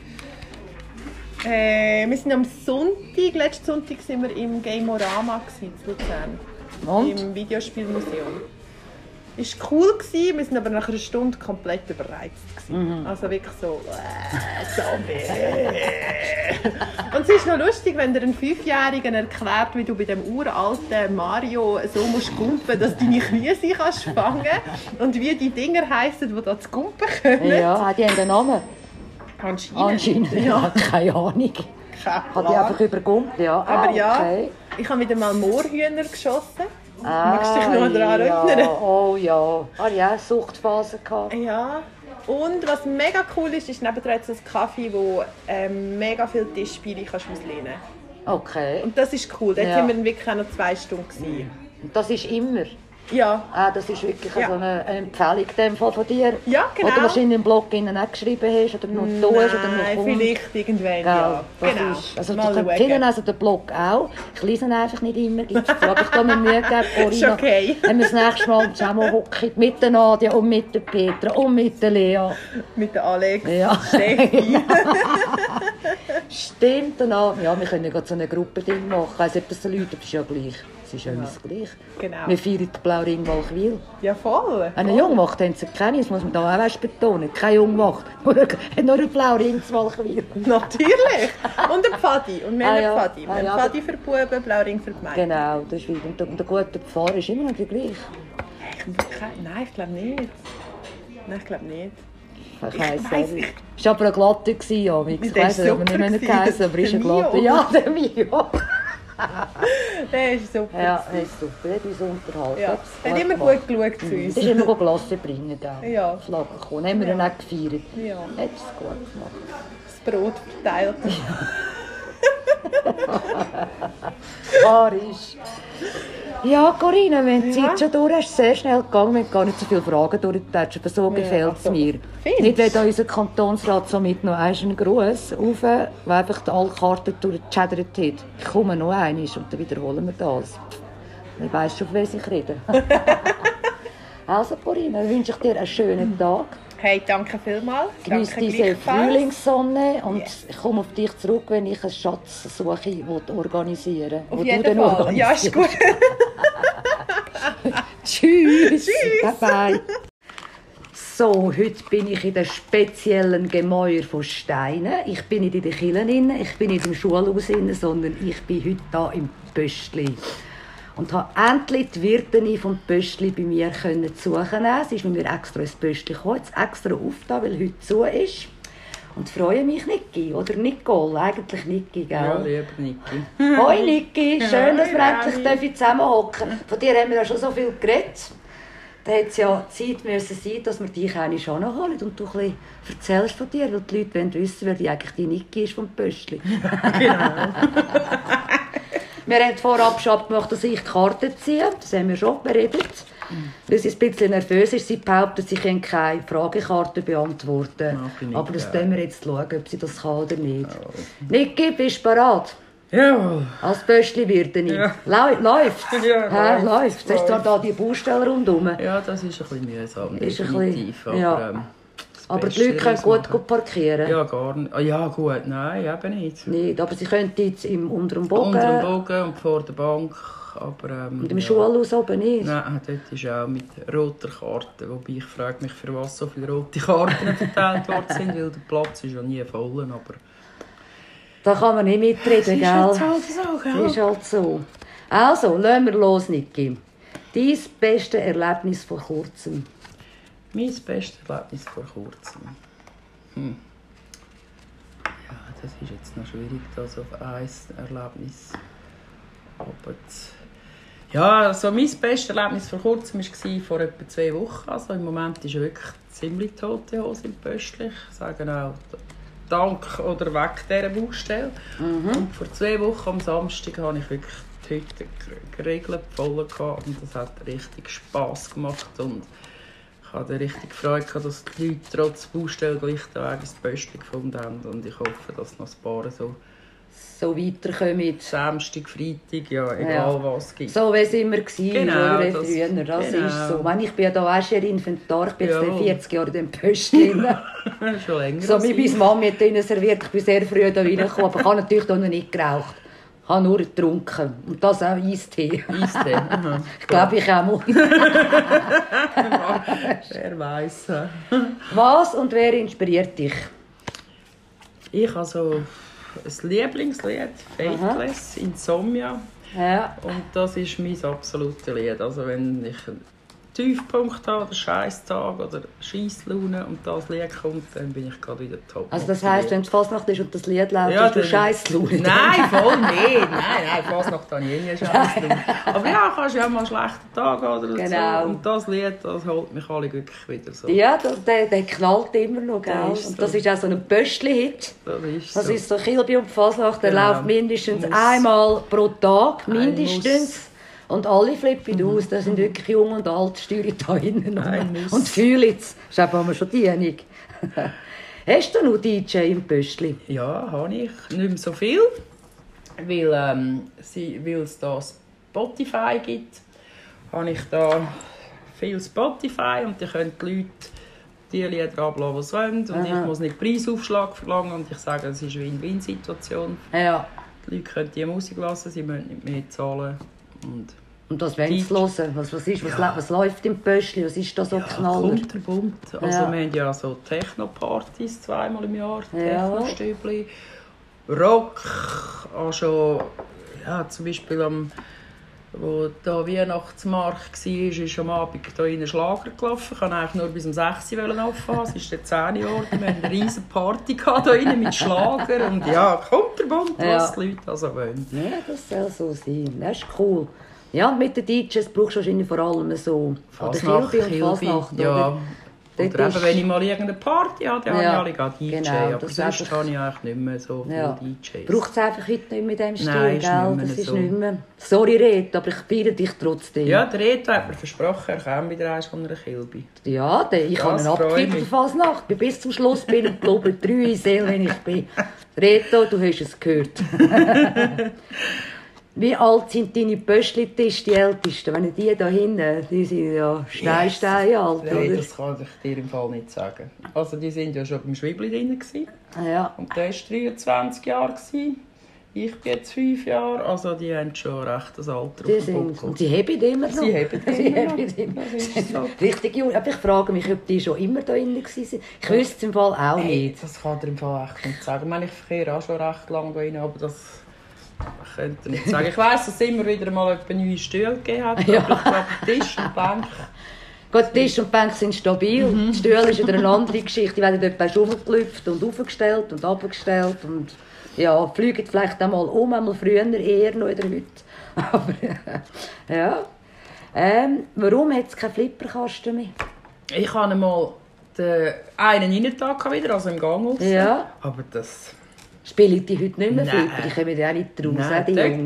Wir sind am Sonntag, letzten Sonntag waren wir im Gameorama in Luzern. Und? Im Videospielmuseum. Es war cool, wir waren aber nach einer Stunde komplett überreizt. Also wirklich so, Zombie. Und es ist noch lustig, wenn dir ein 5-Jähriger erklärt, wie du bei dem uralten Mario so musst gumpen, dass deine Knie sich fangen kannst. Und wie die Dinger heissen, die da zu gumpen können. Ja, die haben einen Namen. Anscheinend. Ja, keine Ahnung. Hat die einfach übergumpt, ja. Aber okay. Ich habe wieder mal Moorhühner geschossen. Magst du dich noch daran ja. erinnern? Oh ja. Habe ich auch eine Suchtphase gehabt. Ja. Und was mega cool ist nebendran jetzt ein Kaffee, wo mega viele Tischspiele kannst auslehnen kannst. Okay. Und das ist cool. Dort Ja. sind wir dann wirklich auch noch 2 Stunden gewesen. Und das ist immer. Ja. Das ist wirklich so eine Empfehlung in dem Fall von dir. Ja, genau. Oder wahrscheinlich im Blog auch geschrieben hast oder noch tust oder noch Nein, kommst. vielleicht irgendwann, Gell, ja. das Genau. ist, also Mal die schauen. kennen also den Blog auch. Ich lese ihn einfach nicht immer. Ich frage, ich da mir Mühe gegeben, Corinna. Ist okay. Wenn wir das nächste Mal zusammen hocken, mit der Nadia und mit der Petra und mit der Lea. Mit der Alex, Ja. Steffi. Stimmt, ja, wir können ja gerade so ein Gruppending machen. Also, ob das den Leuten, das ist ja gleich. Es ist ja uns gleich. Genau. Wir feiern die Blauring Walchwil. Ja, voll. Eine Jungwacht haben sie keine, das muss man da auch betonen. Keine Jungwacht, nur eine Blauring zu Walchwil. Natürlich. Und ein Pfadi. Und wir haben einen Pfadi. Ah, Ein ja. Pfadi für die Buben, Blauring für die Mädchen. Genau, das ist wieder. Und der gute Pfarrer ist immer noch der gleiche. Nein, ich glaube nicht. Nein, ich glaube nicht. Ich weiss weiss auch nicht. Es war aber ein Glatter, ja. Ich Der weiss ist nicht, ob er super nicht mehr geheißen, aber er ist ein gewesen. Glatter. Der Ja, der Mio. Der ist super. Ja, er ist super. Er hat uns unterhalten. Ja. Hat's Er hat immer gemacht. gut geschaut zu uns. Das ist immer Glasse bringen, gell? Ja. Flaggen kommen. Haben wir ihn auch gefeiert. Ja. Hat es gut gemacht. Das Brot verteilt. Arisch. Ja, Corinna, wenn die Zeit schon durch ist, sehr schnell gegangen. Wir haben gar nicht so viele Fragen durchgetatscht, aber so gefällt es also, mir. findest Nicht, wenn da unser Kantonsrat so mit noch einen Gruß rauf, der einfach alle Karten durchgeschädert hat. Ich komme noch einmal und dann wiederholen wir das. Ich weiss schon, auf wen ich rede. Also, Corinna, wünsche ich dir einen schönen Tag. Hey, danke vielmals. Genieß Danke diese gleichfalls. Frühlingssonne und ich komme auf dich zurück, wenn ich eine Schatzsuche organisieren will. Auf Wo jeden du dann Fall. Ja, ist gut. Tschüss. Tschüss. Bye bye. So, heute bin ich in den speziellen Gemäuer von Steinen. Ich bin nicht in den Kirchen drin, ich bin nicht im Schulhaus drin, sondern ich bin heute hier im Pöstli. Und habe endlich die Wirtin vom Pöstli bei mir suchen. Sie ist mit mir extra ins Pöstli gekommen, jetzt extra aufgetan, weil heute zu ist. Und freue mich, Niki, oder Nicole, eigentlich Niki, gell? Ja, lieber Niki. Hoi Niki, schön, dass wir endlich zusammenhocken dürfen. Von dir haben wir ja schon so viel geredet. Da hätte es ja Zeit müssen sein, dass wir dich eigentlich schon noch holen und du ein bisschen erzählst von dir, weil die Leute wollen wissen, wer die eigentlich die Niki ist vom Pöstli. Genau. Wir haben vorab schon abgemacht, dass ich die Karte ziehe. Das haben wir schon beredet. Weil sie ein bisschen nervös ist. Sie behauptet, sie kann keine Fragekarte beantworten. Aber das können wir jetzt schauen, ob sie das kann oder nicht. Niki, bist du bereit? Ja. Als Pöstli-Wirtin. Ja. Läuft? Ja, läuft. Hast du zwar da die Baustelle rundherum. Ja, das ist ein bisschen mühsam, Ist ein definitiv. bisschen, ja. Das Aber die Beste Leute können daraus gut machen. parkieren. Ja, gar nicht. Ja, gut, nein, eben nicht. Nicht, aber sie könnten jetzt unter dem Bogen Unter dem Bogen und vor der Bank. Aber, und im ja. Schulhaus oben nicht. Nein, dort ist auch mit roter Karte. Wobei ich frage mich, für was so viele rote Karten verteilt worden sind, weil der Platz ist ja nie voll. Aber Da kann man nicht mitreden, gell? halt so, Das ist halt so. Also, lassen wir los, Niki. Dein beste Erlebnis vor kurzem? Mein bestes Erlebnis vor kurzem. Ja, das ist jetzt noch schwierig, das auf ein Erlebnis. Aber ja, also mein bestes Erlebnis vor kurzem war vor etwa 2 Wochen. Also im Moment ist wirklich ziemlich tote Hose im Pöstli. Ich sage auch dank oder wegen dieser Baustelle. Und vor 2 Wochen am Samstag hatte ich wirklich die Hütte geregelt, voll gehabt. Und das hat richtig Spass gemacht. Und ich hatte richtig Freude, dass die Leute trotz Baustelle gleich den Weg ins Pöstli gefunden haben. Und ich hoffe, dass noch ein paar So weiterkommen. Samstag, Freitag, ja, egal was es gibt. So wie es immer war, Genau, oder? das- Früher. Das genau. ist so. Wenn ich bin ja da weißt, in Inventar, ich bin jetzt Ja. 40 Jahre in dem Pöstli. Schon länger. So als wie ich. meine Mama hat ihnen serviert. Ich bin sehr früh da reingekommen, aber ich habe natürlich da noch nicht geraucht. Ich habe nur getrunken. Und das auch Eistee. Eistee. Aha. Ich glaube, ich auch mal. Wer weiss. Was und wer inspiriert dich? Ich habe so ein Lieblingslied, Faithless, Insomnia. Ja. Und das ist mein absolutes Lied. Also wenn ich Tiefpunkt habe, oder Scheisstag oder Scheisslaune und das Lied kommt, dann bin ich gerade wieder top. Also das heisst, wenn die Fasnacht ist und das Lied läuft, Ja, hast du dann- Scheisslaune? Nein, voll nicht. Nein, Fasnacht habe ich nie Scheisslaune. Aber ja, kannst ja mal einen schlechten Tag haben oder Genau. so. Und das Lied, das holt mich alle wirklich wieder so. Ja, der knallt immer noch, gell? Der ist Und so. das ist auch so ein Pöstli-Hit. Das ist Das so. ist so Kilby und Fasnacht, der Genau. läuft mindestens Muss. einmal pro Tag, Ein mindestens. Und alle flippen aus, da sind wirklich jung und alt, steuern da hinten. Ein Muss. Und fühlen es. Das ist eben schon dienig. Hast du noch DJ im Pöstli? Ja, habe ich. Nicht mehr so viel, weil es da Spotify gibt. Habe ich da viel Spotify und die können die Leute die Lieder ablassen, die sie wollen. Und ich muss nicht Preisaufschlag verlangen und ich sage, es ist eine Win-Win-Situation. Ja. Die Leute können die Musik hören, sie müssen nicht mehr zahlen. Und das wollen sie hören. Was läuft im Pöstli? Was ist da so Knaller? Kunterbunt. Also Ja. wir haben ja so Techno-Partys zweimal im Jahr, Ja. Techno-Stübli, Rock, auch schon, ja, zum Beispiel wo der Weihnachtsmarkt war, ist am Abend hier in einen Schlager gelaufen. Ich wollte eigentlich nur bis um 6 Uhr auffahren. Es ist der 10 Uhr. Wir hatten eine riesige Party hier mit Schlager. Und ja, kunterbunt, was die Leute also wollen. Ja, das soll so sein. Das ist cool. Ja, und mit den DJs brauchst du wahrscheinlich vor allem so Fasnacht, Kilby und Fasnacht, ja. oder? Dort Oder ist- eben, wenn ich mal irgendeine Party habe, dann habe ich Ja, alle gerade DJ. genau, aber das sonst einfach- habe ich eigentlich nicht mehr so viele Ja. DJs. Braucht es einfach heute nicht mit dem Stil, Nein, ist gell? nicht mehr Das ist so. nicht mehr. Sorry, Red, aber ich feiere dich trotzdem. Ja, der Reto hat mir versprochen, er käme wieder eins von einer Kilby. Ja, ich habe Das einen freut abgegeben mich. für Fasnacht. Ich bin bis zum Schluss bin und glaube 3 in Seele, wenn ich bin. Reto, du hast es gehört. Wie alt sind deine Pöstli-Tisch, die ältesten? Wenn die da hinten, die sind ja Stein alt, Nein, oder? das kann ich dir im Fall nicht sagen. Also die sind ja schon beim Schwibli drin gewesen. Ja. Und der war 23 Jahre. Gewesen. Ich bin jetzt 5 Jahre. Also die haben schon recht das Alter Die auf dem sind, Buckel. und sie heben immer noch. Sie heben Sie immer noch. heben immer. Das ist so. Richtig jung. Aber ich frage mich, ob die schon immer da drin waren. Ich wüsste es im Fall auch Hey, nicht. das kann ich dir im Fall echt nicht sagen. Ich meine, ich verkehre auch schon recht lange da rein, aber das könnte ich nicht sagen. Ich weiss, dass es immer wieder mal neue Stühle gegeben hat. Ja. Aber ich glaube, Tisch und Bank. Gut, Tisch und Bank sind stabil. Die Stühle ist wieder eine andere Geschichte. Die werden dort aufgelüpft und aufgestellt und abgestellt. Und ja, fliegen vielleicht einmal einmal früher eher noch oder heute. Aber ja. Warum hat es keinen Flipperkasten mehr? Ich habe einmal einen Innentag wieder, also im Gang raus. Ja. Aber das... Spielen die heute nicht mehr Nein. Flipper? Die kommen ja auch nicht raus, Nein, die Jungen.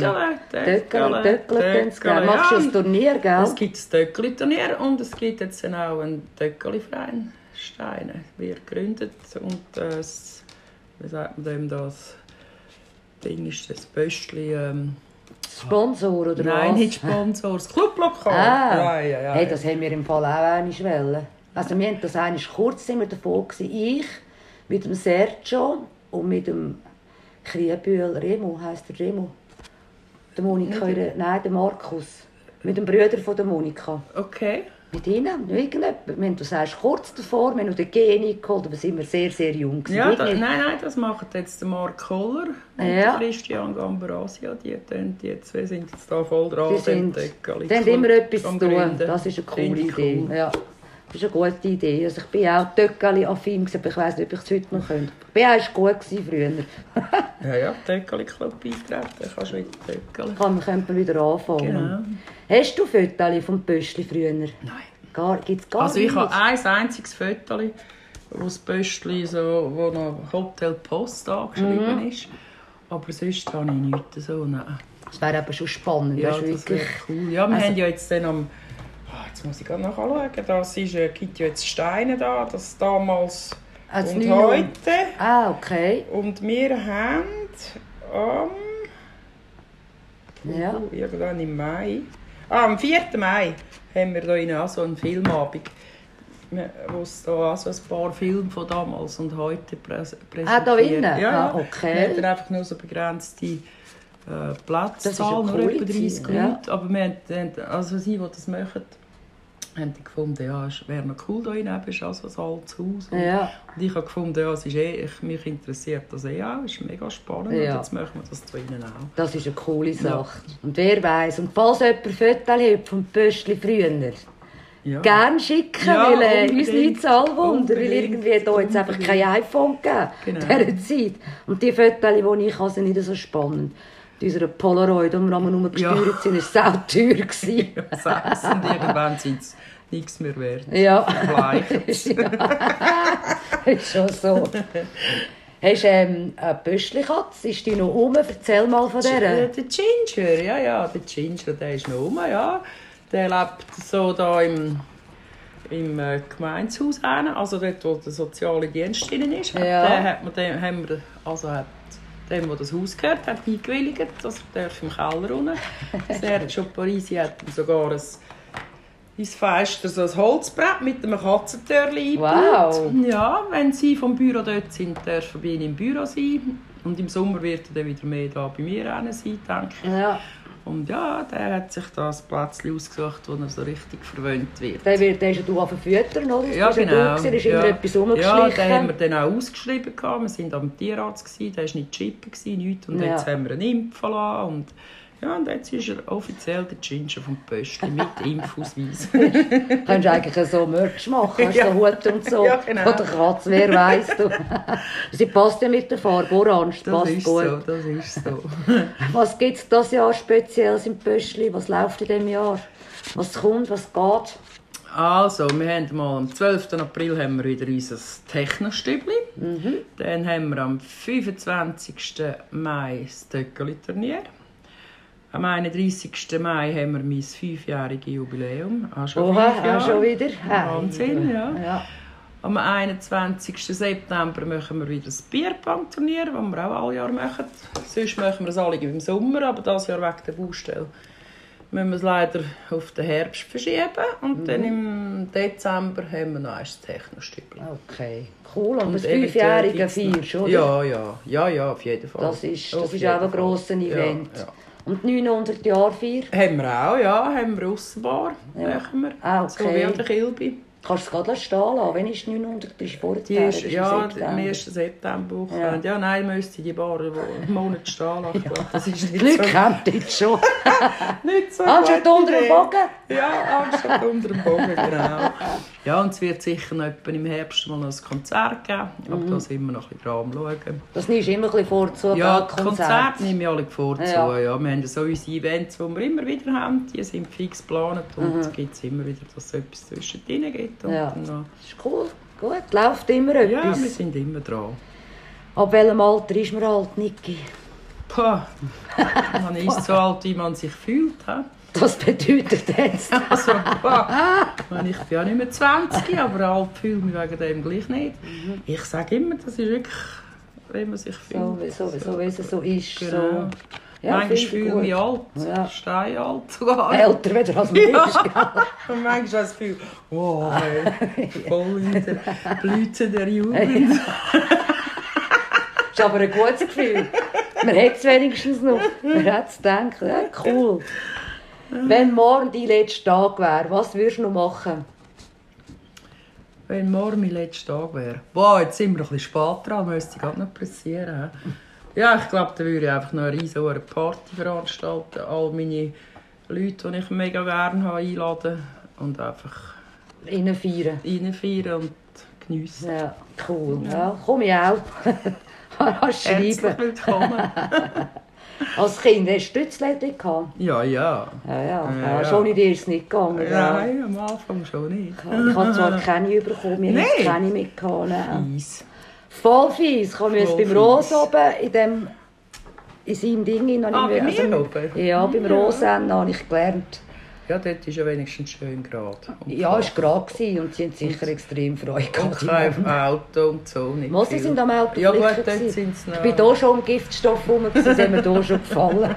Töckele. Machst du ein Turnier, gell? Es gibt das Töckeli-Turnier und es gibt jetzt dann auch einen Töckeli-Verein Steine. Wird gegründet und wie sagt man dem das? Ding ist das Pöstli. Sponsor oder Nein, was? nicht Sponsor, das Clublokal. Ja. Hey, das haben wir im Fall auch einmal wollen. Also wir haben das einmal kurz sind wir davon gewesen. Ich mit dem Sergio und mit dem Kriebühl, Remo, heisst der Remo? Der Monika, nein, der Markus. Mit dem Bruder von der Monika. Okay. Mit ihnen, irgendjemand. Wir haben das erst kurz davor, wir haben noch den Geni geholt, aber sind wir sehr, sehr jung gewesen. Ja, Irgendwie- nein, das macht jetzt der Mark Koller und Ja. der Christian Gambarasio. Die zwei sind jetzt da voll dran. Die sind, Töckeli die haben immer etwas zu am tun. Gründen. Das ist eine coole Finde ich Idee. cool. Ja, das ist eine gute Idee. Also ich bin auch Töckeli-affin, aber ich weiss nicht, ob ich es heute noch könnte. Ich war auch gut früher. Ja, Töckeli-Club beitreten, kannst du wieder Töckeli. Könnte man wieder anfangen. Genau. Hast du Fotos vom Pöstli früher? Nein. Gibt es gar Also ich nicht? habe ein einziges Foto, wo das Pöstli so, wo noch Hotel Post angeschrieben ist. Aber sonst habe ich nichts so. Nein. Das wäre aber schon spannend. Ja, das ist das wäre wirklich... cool. Ja, wir Also- haben ja jetzt dann am... jetzt muss ich gerade nachschauen. Das ist, gibt ja jetzt Steine da, das damals Also und 9 Uhr. heute. Ah, okay. Und wir haben am... Ja. Irgendwann im Mai. Am 4. Mai haben wir hier auch so einen Filmabend, wo es da auch so ein paar Filme von damals und heute präsentiert. Ah, da innen? Ja, Ah, okay. Wir haben dann einfach nur so begrenzte Das ist Platzzahl, eine nur coole etwa 30 Zeit, Leute. ja. Aber wir haben, also sie, die das machen, haben die gefunden, ja, es wäre noch cool da hinein, es ist auch so ein altes Haus. Ja. Und ich habe gefunden, ja, es ist mich interessiert das auch, es ist mega spannend Ja. und jetzt machen wir das da innen auch. Das ist eine coole Sache. Und wer weiss, und falls jemand Fotos hat vom Pöstli früher, gerne schicken, Ja, weil uns unbedingt. nichts alle Wunder, weil Unbedingt. irgendwie da jetzt einfach kein iPhone gegeben Genau. in dieser Zeit. Und die Fotos, die ich habe, sind nicht so spannend. Unsere Polaroid, die wir nur gesteuert sind, war sau teuer. Ja, 6 und irgendwann sind es nichts mehr wert. Ja. Vergleichen. Ja, ist schon so. Hast du eine Pöschli-Katze? Ist die noch rum? Erzähl mal von der. Der Ginger, ja, der Ginger, der ist noch rum, ja. Der lebt so da im Gemeindehaus hin, also dort, wo der soziale Dienst drin ist. Ja. Dem, der das Haus gehört, hat eingewilligt, dass er im Keller unten. Der schon Parisi hat ihm sogar ins Fenster so ein Holzbrett mit einem Katzentürchen eingebaut. Wow. Ja, wenn sie vom Büro dort sind, dürfen wir im Büro sein. Und im Sommer wird er dann wieder mehr da bei mir sein, denke ich. Ja. Und ja, der hat sich da ein Plätzchen ausgesucht, wo er so richtig verwöhnt wird. Der ist ja du verfüttern, oder? Ja, Du bist genau. Da ist immer etwas rumgeschlichen. Ja, den haben wir dann auch ausgeschrieben. Wir waren am Tierarzt, der war nicht chippen, nichts. Und jetzt haben wir ihn impfen lassen. Und, ja, und jetzt ist er offiziell der Ginger vom Pöstli mit Impfausweis. Könntest du eigentlich so Merch machen, Ja. so Hut und so. Ja, genau. Von der Katze, wer weiss. Du. Sie passt ja mit der Farbe orange, Das passt ist gut. so, das ist so. Was gibt es dieses Jahr Spezielles im Pöschli? Was läuft in diesem Jahr? Was kommt, was geht? Also, wir haben mal am 12. April haben wir wieder unser Techno-Stübli. Dann haben wir am 25. Mai das Töckeli-Turnier. Am 31. Mai haben wir mein 5-jähriges Jubiläum. Auch schon 5 Jahre. Auch schon wieder? Wahnsinn, ja. Ja. Am 21. September machen wir wieder das Bierpong-Turnier, das wir auch alle Jahre machen. Sonst machen wir es alle im Sommer, aber dieses Jahr wegen der Baustelle müssen wir es leider auf den Herbst verschieben. Und dann im Dezember haben wir noch ein Techno-Stübli. Okay, cool. Und das eventuell 5-jährige gibt's noch- feierst, oder? Ja, auf jeden Fall. Das ist Auf auch jeden ein Fall. grosses Event. Ja, ja. Und 900 Jahre Feier? Haben wir auch, ja. Haben wir Aussenbar, machen wir. Ah, So wie okay. an der Kilby. Kannst du es gerade stehen lassen? Wann ist 900? Das ist vor Die der ist, ja, am 1. September. Ja, nein, müsste die Bar einen Monat stehen lassen. Ich glaube, das ist Die nicht Leute so, kennen jetzt schon. nicht so Anstatt gute unter dem Idee. Bogen? Ja, anstatt unter dem Bogen, genau. Ja, und es wird sicher noch etwa im Herbst mal noch ein Konzert geben. Aber da sind wir noch ein bisschen dran am Schauen. Das nimmst du immer ein bisschen vor zu Ja, einem die Konzerte nehmen wir alle vor. Ja. Ja, wir haben so unsere Events, die wir immer wieder haben. Die sind fix geplant. Und es gibt immer wieder, dass es etwas zwischendrin gibt. Und Ja. dann noch. Das ist cool. Gut, läuft immer Ja, etwas. wir sind immer dran. Ab welchem Alter ist man alt, Niki? Puh, man ist so alt, wie man sich fühlt. He? Das bedeutet jetzt. Also, ich bin ja nicht mehr 20, aber alt fühle ich mich wegen dem gleich nicht. Ich sage immer, das ist wirklich, wie man sich fühlt. So wie es so ist. Genau. So. Ja, manchmal finde ich fühle ich gut. mich alt, Ja. steinalt sogar. Älter wieder als man Ja. ist. Gell? Und manchmal habe ich das Gefühl, wow, hey, voll in der Blüte der Jugend. Das ist aber ein gutes Gefühl. Man hat es wenigstens noch. Man hat es gedacht. Ja, cool. Wenn morgen dein letzter Tag wäre, was würdest du noch machen? Wenn morgen mein letzter Tag wäre. Boah, jetzt sind wir ein bisschen spät dran, müsste gerade noch passieren. Ja, ich glaube, dann würde ich einfach noch eine riesige Party veranstalten. All meine Leute, die ich mega gerne habe, einladen und einfach Innen feiern. reinfeiern und geniessen. Ja, cool. Ja, komme ich auch. Kannst Herzlich schreiben. willkommen. Als Kind hast du Stützlädchen gehabt? Ja. Ja. Ja. Schon in dir ist es nicht gegangen. gell? Nein, am Anfang schon nicht. Ich habe zwar keine bekommen, wir Nein. haben keine mitgehauen. Eis. Voll fies. Ich habe Voll beim fies. Rose oben in seinem Ding... Bei mir oben? Ja, beim Rose habe ich gelernt. Ja, dort ist ja wenigstens schön gerade. Ja, es war gerade und sie haben sicher extrem Freude Und gehabt. kein Auto und so. Nicht Muss sie viel. sind am Auto Ja gut, flicken dort gewesen. sind sie noch. Ich bin hier schon um Giftstoff rum, sie sind mir hier schon gefallen.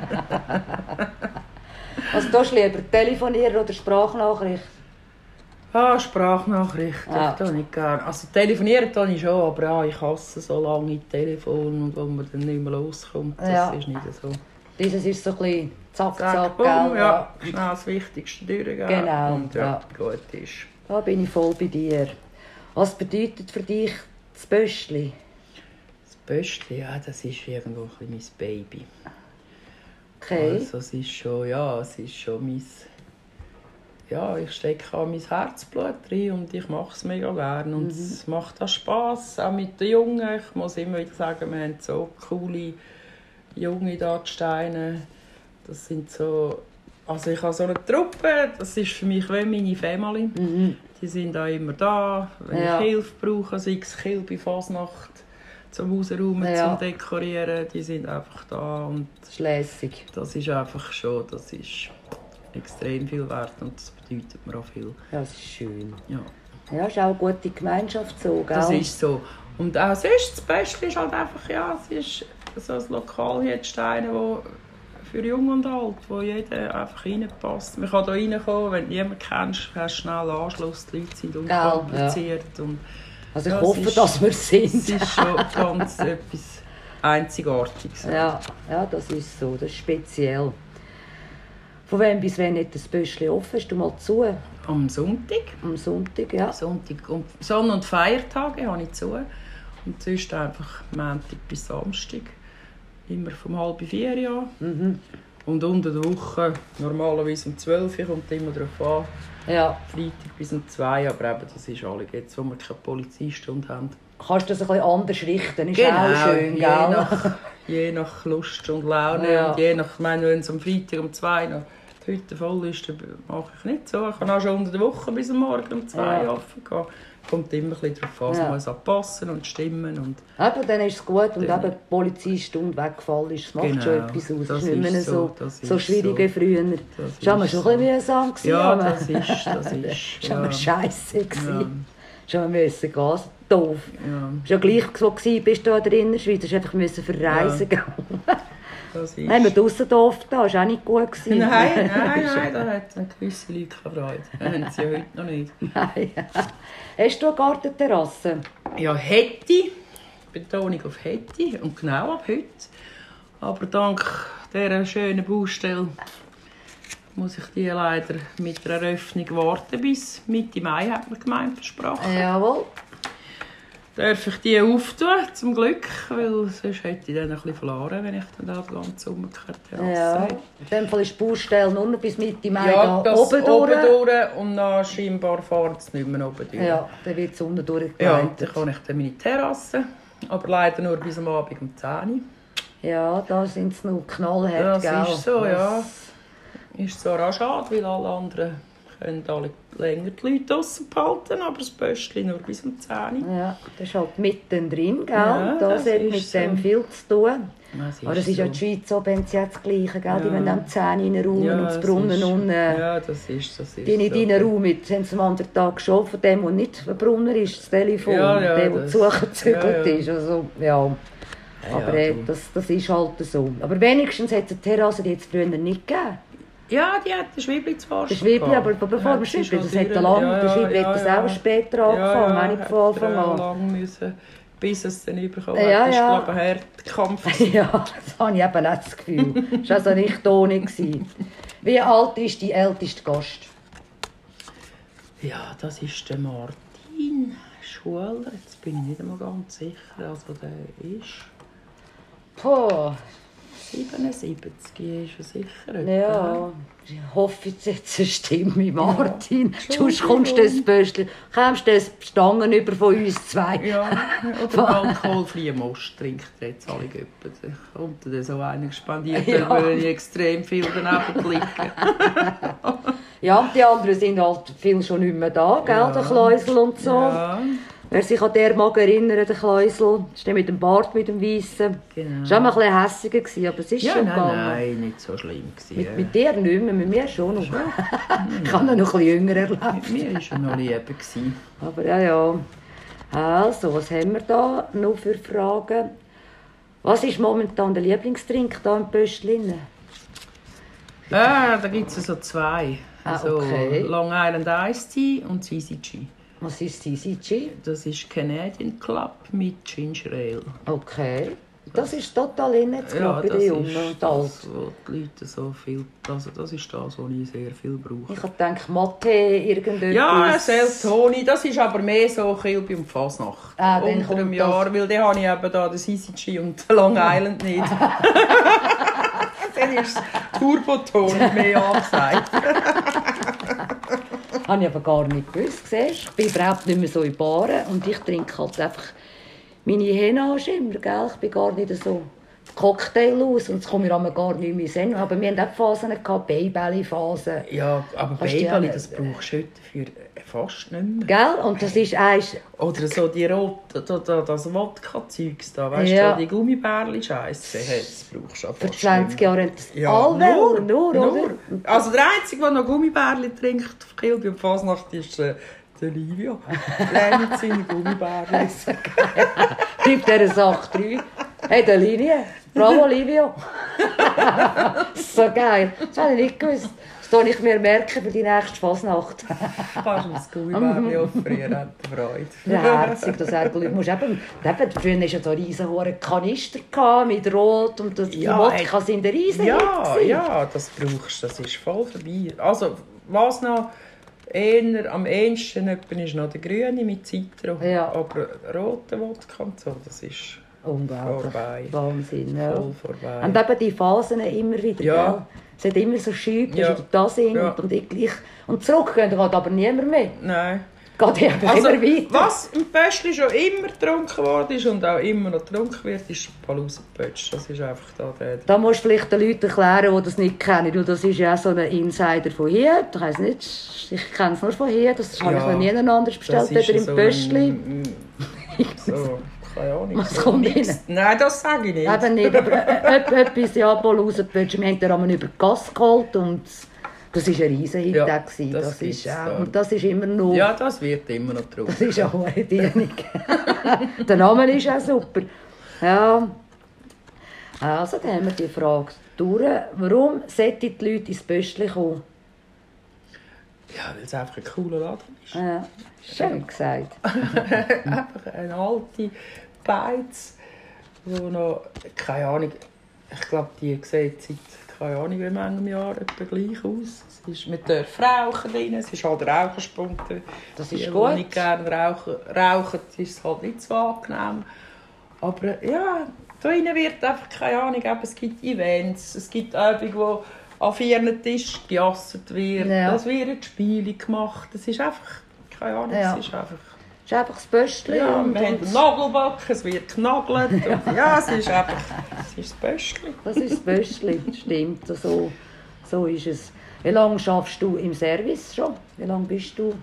Also da lieber telefonieren oder Sprachnachricht? Sprachnachricht, Ah. das tue ich gerne. Also telefonieren tue ich schon, aber ja, ich hasse so lange Telefon und wo man dann nicht mehr loskommt. Das Ja. ist nicht so. Dieses ist so ein bisschen zack, Zack, zack, bumm, gell? ja, schnell das Wichtigste durchgehen. Genau, Und ja, ja. gut ist. Da bin ich voll bei dir. Was bedeutet für dich das Böschli? Das Beste, ja, das ist irgendwo ein bisschen mein Baby. Okay. Also es ist schon, ja, es ist schon mein... ja, ich stecke auch mein Herzblut rein und ich mache es mega gerne. Und es macht auch Spass, auch mit den Jungen. Ich muss immer wieder sagen, wir haben so coole Junge da, die Steine. Das sind so... Also ich habe so eine Truppe, das ist für mich wie meine Family. Die sind auch immer da, wenn ich Hilfe brauche, sei es Kilbe, Fasnacht, zum Rausräumen, zum Dekorieren. Die sind einfach da. Und das ist lässig. Das ist einfach schon, das ist extrem viel wert und das bedeutet mir auch viel. Ja, das ist schön. Ja. Ja, ist auch eine gute Gemeinschaft so, gell? Das ist so. Und auch sonst, das Beste ist halt einfach, ja, es ist so ein Lokal hier in Steine, wo für Jung und Alt, wo jeder einfach reinpasst. Man kann hier reinkommen, wenn du niemanden kennst, hast du schnell Anschluss, die Leute sind unkompliziert. Ja. Und also ich hoffe, dass wir sind. Es ist schon ganz etwas Einzigartiges. Ja, das ist so, das ist speziell. Von wem bis wann nicht das Böschli offen? Hast du mal zu? Am Sonntag. Am Sonntag, ja. Sonntag und Sonn- und Feiertage habe ich zu. Und sonst einfach Montag bis Samstag. Immer vom 3:30 an. Und unter der Woche normalerweise um 12 Uhr, kommt immer darauf an. Ja. Freitag bis um 2 aber eben, das ist alle jetzt, wo wir keine Polizeistunde haben. Kannst du das ein bisschen anders richten, ist genau, auch schön, gell? Je nach Lust und Laune. Ja. Und je nach, ich meine, wenn es am Freitag um 2 noch die Hütte voll ist, dann mache ich nicht so. Ich kann auch schon unter der Woche bis am Morgen um 2 offen gehen. Kommt immer ein bisschen darauf an, es muss auch passen und stimmen. Und eben, dann ist es gut. Und eben die Polizeistunde weggefallen ist, das macht schon etwas aus. Das ist nicht mehr so schwierig wie früher. Das war schon ein bisschen mühsam. Ja, das ist. Das war scheisse. Schon müssen gehen. Doof. Ja. Schon gleich so bist du in der Innerschweiz. Du musst einfach verreisen gehen. Das ist... Haben wir draussen doof da, das war auch nicht gut. Nein, da hat gewisse Leute keine Freude. Das haben sie ja heute noch nicht. Nein. Hast du eine Gartenterrasse? Ja, hätte. Betonung auf hätte. Und genau ab heute. Aber dank dieser schönen Baustelle muss ich die leider mit der Eröffnung warten bis Mitte Mai, hat mir die Gemeinde versprochen. Jawohl. Darf ich die auftun, zum Glück, weil sonst hätte ich dann ein bisschen verloren, wenn ich dann da den ganzen Sommer keine Terrasse habe. In dem Fall ist die Baustelle nur bis Mitte Mai ja, da oben durch. Und dann scheinbar fährt es nicht mehr oben durch. Ja, dann wird es unten durchgeleitet. Ja, dann kann ich dann meine Terrasse, aber leider nur bis am Abend um 10 Uhr. Ja, da sind es noch knallhart, das gell? Ist so, ja. Ist zwar auch schade, weil alle anderen können alle länger die Leute draussen behalten, aber das Böschli nur bis um 10 Uhr. Ja, das ist halt mittendrin, gell? Ja, da hat mit so. dem viel zu tun. Aber das ist ja in der Schweiz so, wenn sie das Gleiche, gell? Ja. Die müssen am 10 Uhr reinräumen und das Brunnen unten. Ja, das ist die nicht so. In den Raum mit, haben sie am anderen Tag schon von dem, der nicht ein Brunner ist, das Telefon, der zugezügelt ist. Also, ja. Aber das ist halt so. Aber wenigstens hat es eine Terrasse, die jetzt früher nicht gegeben. Ja, die hat den Schwibli zwar schon. Der Schwibli, aber bevor der Schwibli, das hat der Schwibli hat das auch später angefangen, auch nicht von Anfang an. Lang müssen, bis es dann überkommen hat. Das war, glaube ich, ein Herdkampf. Ja, das habe ich eben auch das Gefühl. Das war also nicht ohne. Wie alt ist die älteste Gast? Ja, das ist der Martin Schuler. Jetzt bin ich nicht einmal ganz sicher. Also der ist... Puh. 77 ist er sicher. Ja, ich hoffe jetzt eine Stimme, Martin. Sonst kommst du das Böschli, kommst du das Stangen über von uns zwei. Ja, oder alkoholfreie Most trinkt jetzt alle Göppen. Kommt dann so einer gespendiert, dann würde ich extrem viel daneben klicken. Ja, und die anderen sind halt viel schon nicht mehr da, gell? Ja. Der Kleusel und so. Ja. Wer sich an der mag erinnern, der Kleusel, das ist der mit dem Bart, mit dem Weissen. Genau. Das war ein bisschen hässiger, aber es ist schon gegangen. Nein, nicht so schlimm. Mit dir nicht mehr, mit mir schon noch. Ich habe ihn noch ein bisschen jünger erlebt. Mit mir war er noch lieber. Aber ja. Also, was haben wir da noch für Fragen? Was ist momentan der Lieblingstrink hier im Pöstlin? Da gibt es so zwei. Also okay. Long Island Iced Tea und CCG. Was ist CCG? Das ist Canadian Club mit Ginger Ale. Okay. Das ist total in jetzt bei den Jungen und Alten. Wo die Leute so viel... Also das ist das, was ich sehr viel brauche. Ich habe gedacht, Mate, irgendetwas... Ja, Seltoni. Das ist aber mehr so Kilby und Fasnacht. Unter dem Jahr, weil dann habe ich eben da den CCG und Long Island nicht. Dann ist Turboton mehr angesagt. Habe ich aber gar nicht gewusst. Siehst? Ich bin überhaupt nicht mehr so in Baren und ich trinke halt einfach meine Henage immer, gell? Ich bin gar nicht so Cocktail aus und es kommt mir aber gar nicht mehr Sinn. Aber wir hatten auch Phasen, Baybelly-Phasen. Ja, aber Baybelly, das brauchst du heute für fast nicht mehr. Gell? Und das ist eins... Oder so die rote, das Wodka-Zeugs da, weißt Ja. du, die Gummibärli-Scheisse, das brauchst du auch Für fast 20 Jahre haben das Ja, alle nur, oder? Also der Einzige, der noch Gummibärli trinkt auf Kilby und Fasnacht, ist der Livio. Der mit seinen Gummibärli. Gib dieser Sache 3. Hey, der Linie. Bravo, Livio. So geil. Das habe ich nicht gewusst. Das kann ich mir merken für die nächste Fasnacht. Kannst du das Gummibärli offerieren, hat Freude. Ja, herzig, das Ärgerli. Früher hatte ja so riesige Kanister mit Rot und die Wodka sind der riesen Ja, das brauchst du, das ist voll vorbei. Also, was noch eher am ehesten ist noch der Grüne mit Zitron. Ja. Aber rote Wodka und so, das ist unglaublich. vorbei. Wahnsinn, ja. Voll vorbei. Und eben die Phasen immer wieder, Ja. gell? Es hat immer so Schübe, Ja. dass da sind Ja. und ich gleich. Und zurück geht aber niemand mehr. Nein. Geht einfach Also, immer weiter. was im Pöschli schon immer getrunken worden ist und auch immer noch getrunken wird, ist Palausenpötsch. Das ist einfach der. Da musst du vielleicht den Leuten erklären, die das nicht kennen. Du, das ist ja auch so ein Insider von hier. Ich weiss nicht, ich kenne es nur von hier. Das habe ich noch nie anders bestellt, oder im Pöschli. So, keine Ahnung. Was so kommt mixed. rein? Nein, das sage ich nicht. Eben nicht, aber etwas, ja, Palausenpötsch. Wir haben den einmal über die Gasse geholt und das war ein Riesenhit. Ja, Das das ist gibt's auch, da. und das ist immer noch... Ja, das wird immer noch getrunken. Das ist auch eine Dienung. Der Name ist auch super. Ja. Also, dann haben wir die Frage durch. Warum sollten die Leute ins Pöschli kommen? Ja, weil es einfach ein cooler Laden ist. Ja, schön gesagt. Einfach eine alte Beiz, die noch, keine Ahnung, ich glaube, die sieht seit, keine Ahnung, wie vielen Jahren etwa gleich aus. Es ist mit der Rauchen drin, es ist halt Raucherspunkte. Das ist Die, gut. die nicht gerne rauchen, ist es halt nicht so angenehm. Aber ja, da drinnen wird einfach, keine Ahnung, eben, es gibt Events, es gibt Übungen, wo an 4 Tischen gejasset wird, Ja. es werden Spiele gemacht, es ist einfach, keine Ahnung, Ja. es ist einfach... Es ist einfach das Pöschli. Ja, und wir haben einen Nagelbock, es wird genagelt. Und ja, es ist einfach das Böschli. das ist das Pöschli, stimmt. So ist es. Wie lange schaffst du im Service schon? Wie lange bist du?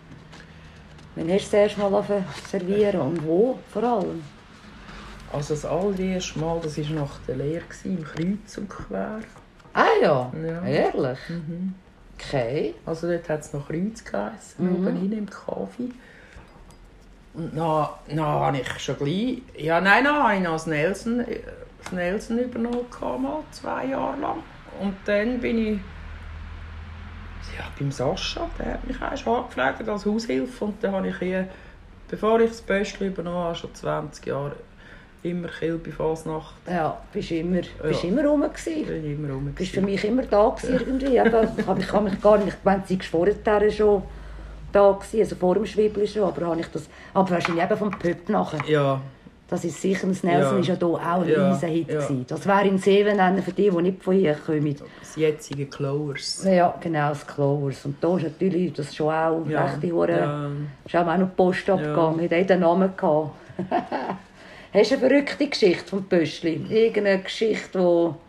Wann hast du das erste Mal servieren und wo vor allem? Also das allererste Mal, das war nach der Lehre im Kreuz und Quer. Ah ja, Ja. ehrlich? Okay. Also dort hat es noch Kreuz geheissen, oben rein im Kaffee. Und dann habe ich schon gleich... Ja, nein, dann habe ich noch das Nelson übernommen, mal 2 Jahre lang. Und dann bin ich... Ja, beim Sascha, der hat mich erst angepflegt als Haushilfe. Und dann habe ich hier, bevor ich das Pöschli übernommen habe, schon 20 Jahre, immer Kilby Fasnacht. Ja, bist immer rum gewesen. Bin ich immer rum. Bist für mich immer da gewesen, irgendwie. Ich kann mich gar nicht... Ich meine, sie war vorher schon da gewesen, also vor dem Schwibli schon, aber habe ich das... Aber wahrscheinlich eben vom Pöpp nachher. Ja, Das ist sicher, das Nelson Ja. ist ja hier auch ein Ja, Riesenhit ja. gewesen. Das wäre in Seeven für die nicht von hier kommen. das jetzige Clovers. Ja, genau, das Clovers. Und da ist natürlich das schon auch Ja, rechte Hure. ja. Ist auch noch Post abgegangen. Hat auch den Namen gehabt. Hast du eine verrückte Geschichte vom Pöschli? Irgendeine Geschichte,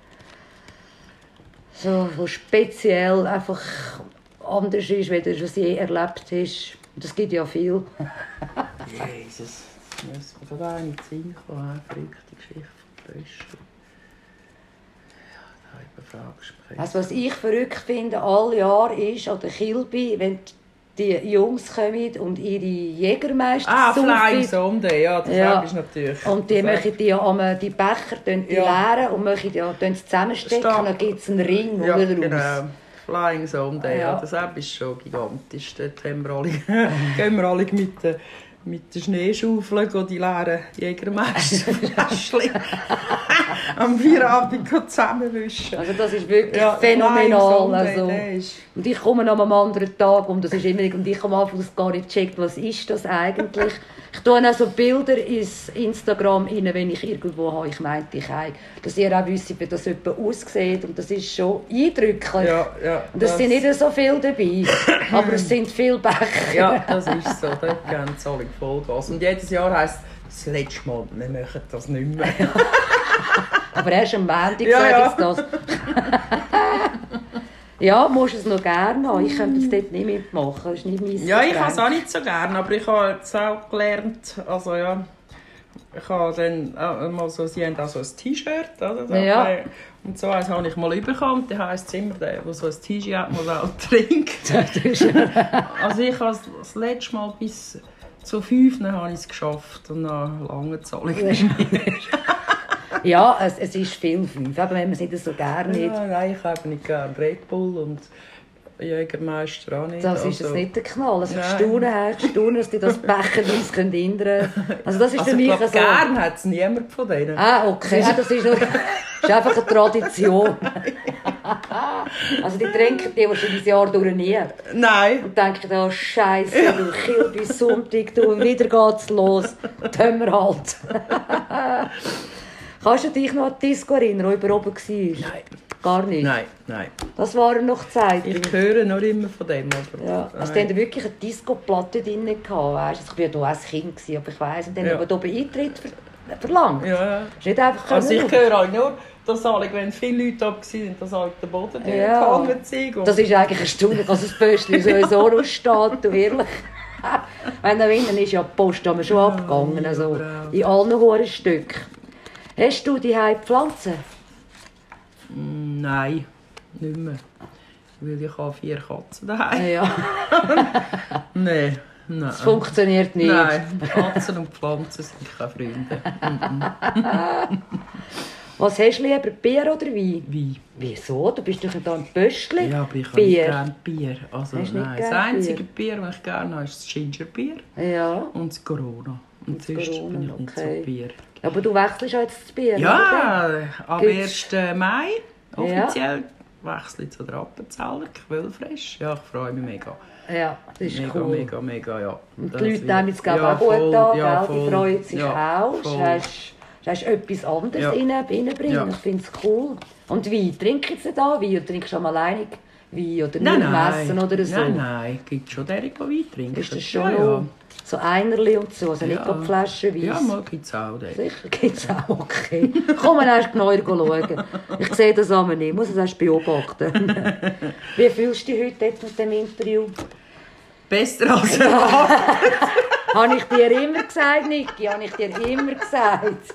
wo speziell einfach anders ist, wie du es je erlebt hast? Das gibt ja viel. Jesus, jetzt muss mir gerade eine in den Sinn kommen. Eine verrückte Geschichte vom Pöschli. Ja, da habe ich eine Frage gesprochen. Also, was ich verrückt finde, alle Jahre ist an der Kilby, wenn die Jungs kommen und ihre Jägermeister Flying Sunday, ja, das Ja. ist natürlich... und die das möchten die Becher die Ja. leeren und möchten sie zusammenstecken Stark. und dann gibt es einen Ring ja, wieder raus. genau. Flying Sunday, Ja. ja, das App ist schon gigantisch. Dort haben wir alle, gehen wir alle mit der Schneeschaufel die leeren Jägermeisterfläschchen am Feierabend zusammenwischen. Also das ist wirklich phänomenal. Also, und ich komme noch am anderen Tag und das ist immer, und ich am Anfang gar nicht gecheckt, was ist das eigentlich. Ich tue auch so Bilder ins Instagram rein, wenn ich irgendwo habe, ich meinte ich heim, dass ihr auch wisst, wie das jemand aussieht und das ist schon eindrücklich. Ja, und es sind nicht so viele dabei, aber es sind viele Becher. Ja, das ist so, dort gehen sie alle Vollgas. Und jedes Jahr heisst es, das letzte Mal, wir machen das nicht mehr. Aber erst am Montag sage ich das. Ja, musst du es noch gerne haben. Ich könnte es dort nicht mitmachen. Das ist nicht mein Ja, ich habe es auch nicht so gerne, aber ich habe jetzt auch gelernt, also ja, ich habe dann mal so, sie haben auch so ein T-Shirt, oder? Ja. Und so eins habe ich mal bekommen, da heisst es immer, der so ein T-Shirt hat, muss auch trinken. Also ich habe das letzte Mal bis zu 5 habe ich es geschafft und dann lange zahle ich nicht mehr. Ja, es ist viel 5, aber wenn man es nicht so gerne nicht. Ja, nein, ich habe nicht gerne Red Bull und Jägermeister auch nicht. Das ist jetzt nicht der Knall. Also ich staune, dass die das becherweise hindern können. Also das ist für mich ich so... gern hat es niemand von denen. Ah, okay. Das ist einfach eine Tradition. Also die trinken die wahrscheinlich das Jahr durch nie. Nein. Und denken, oh Scheiße, du kill bis Sonntag, du, und wieder geht's los. Tun wir halt. Kannst du dich noch an die Disco erinnern, wo über oben war? Nein. Gar nicht? Nein. Das waren noch Zeiten. Ich höre noch immer von dem. Aber ja. Also die hatten wirklich eine Disco-Platte drin. Ich war ja als Kind, aber ich weiss. Und dann haben wir oben Eintritt verlangt. Ja. Ist nicht einfach also ich höre auch nur, dass alle, wenn viele Leute da waren, dass alle den Boden gehangen sind. Das ist eigentlich erstaunlich, dass das Pöstchen sowieso aussteht, du ehrlich. Wenn da innen ist ja die Post haben wir schon abgegangen, also in allen hohen Stücken. Hast du die Pflanzen? Nein, nicht mehr. Weil ich habe 4 Katzen daheim. Ja. Nein. Das funktioniert nicht. Nein, Katzen und Pflanzen sind keine Freunde. Was hast du lieber, Bier oder Wein? Wein. Wieso? Du bist doch da ein Pöstchen. Ja, aber ich habe nicht gerne Bier. Also, nein, das einzige Bier, das ich gerne habe, ist das Gingerbier. Ja. Und das Corona. Und sonst Corona, bin ich nicht so Bier. Aber du wechselst jetzt das Bier, ja, oder? Am 1. Mai offiziell wechsle ich zu der Appenzeller, Quellfresh. Ja, ich freue mich mega. Ja, das ist mega, cool. Mega, ja. Und die Leute nehmen es auch gut an, ja, die freuen sich auch. Du hast etwas anderes reinbringen. Ja. Ich finde es cool. Und Wein, trinkst du da Wein oder trinkst du am alleinig Wein oder nur Messen oder so? Nein, es gibt schon derige, die Wein trinken. Ist das schon so Einerli und so, also nicht die Flaschen Wein? Ja, mal gibt es auch. Sicher gibt es auch, okay. Komm mal erst genauer schauen. Ich sehe das aber nicht, ich muss es erst beobachten. Wie fühlst du dich heute jetzt mit dem Interview? Besser als erwartet. Habe ich dir immer gesagt, Niki? Habe ich dir immer gesagt?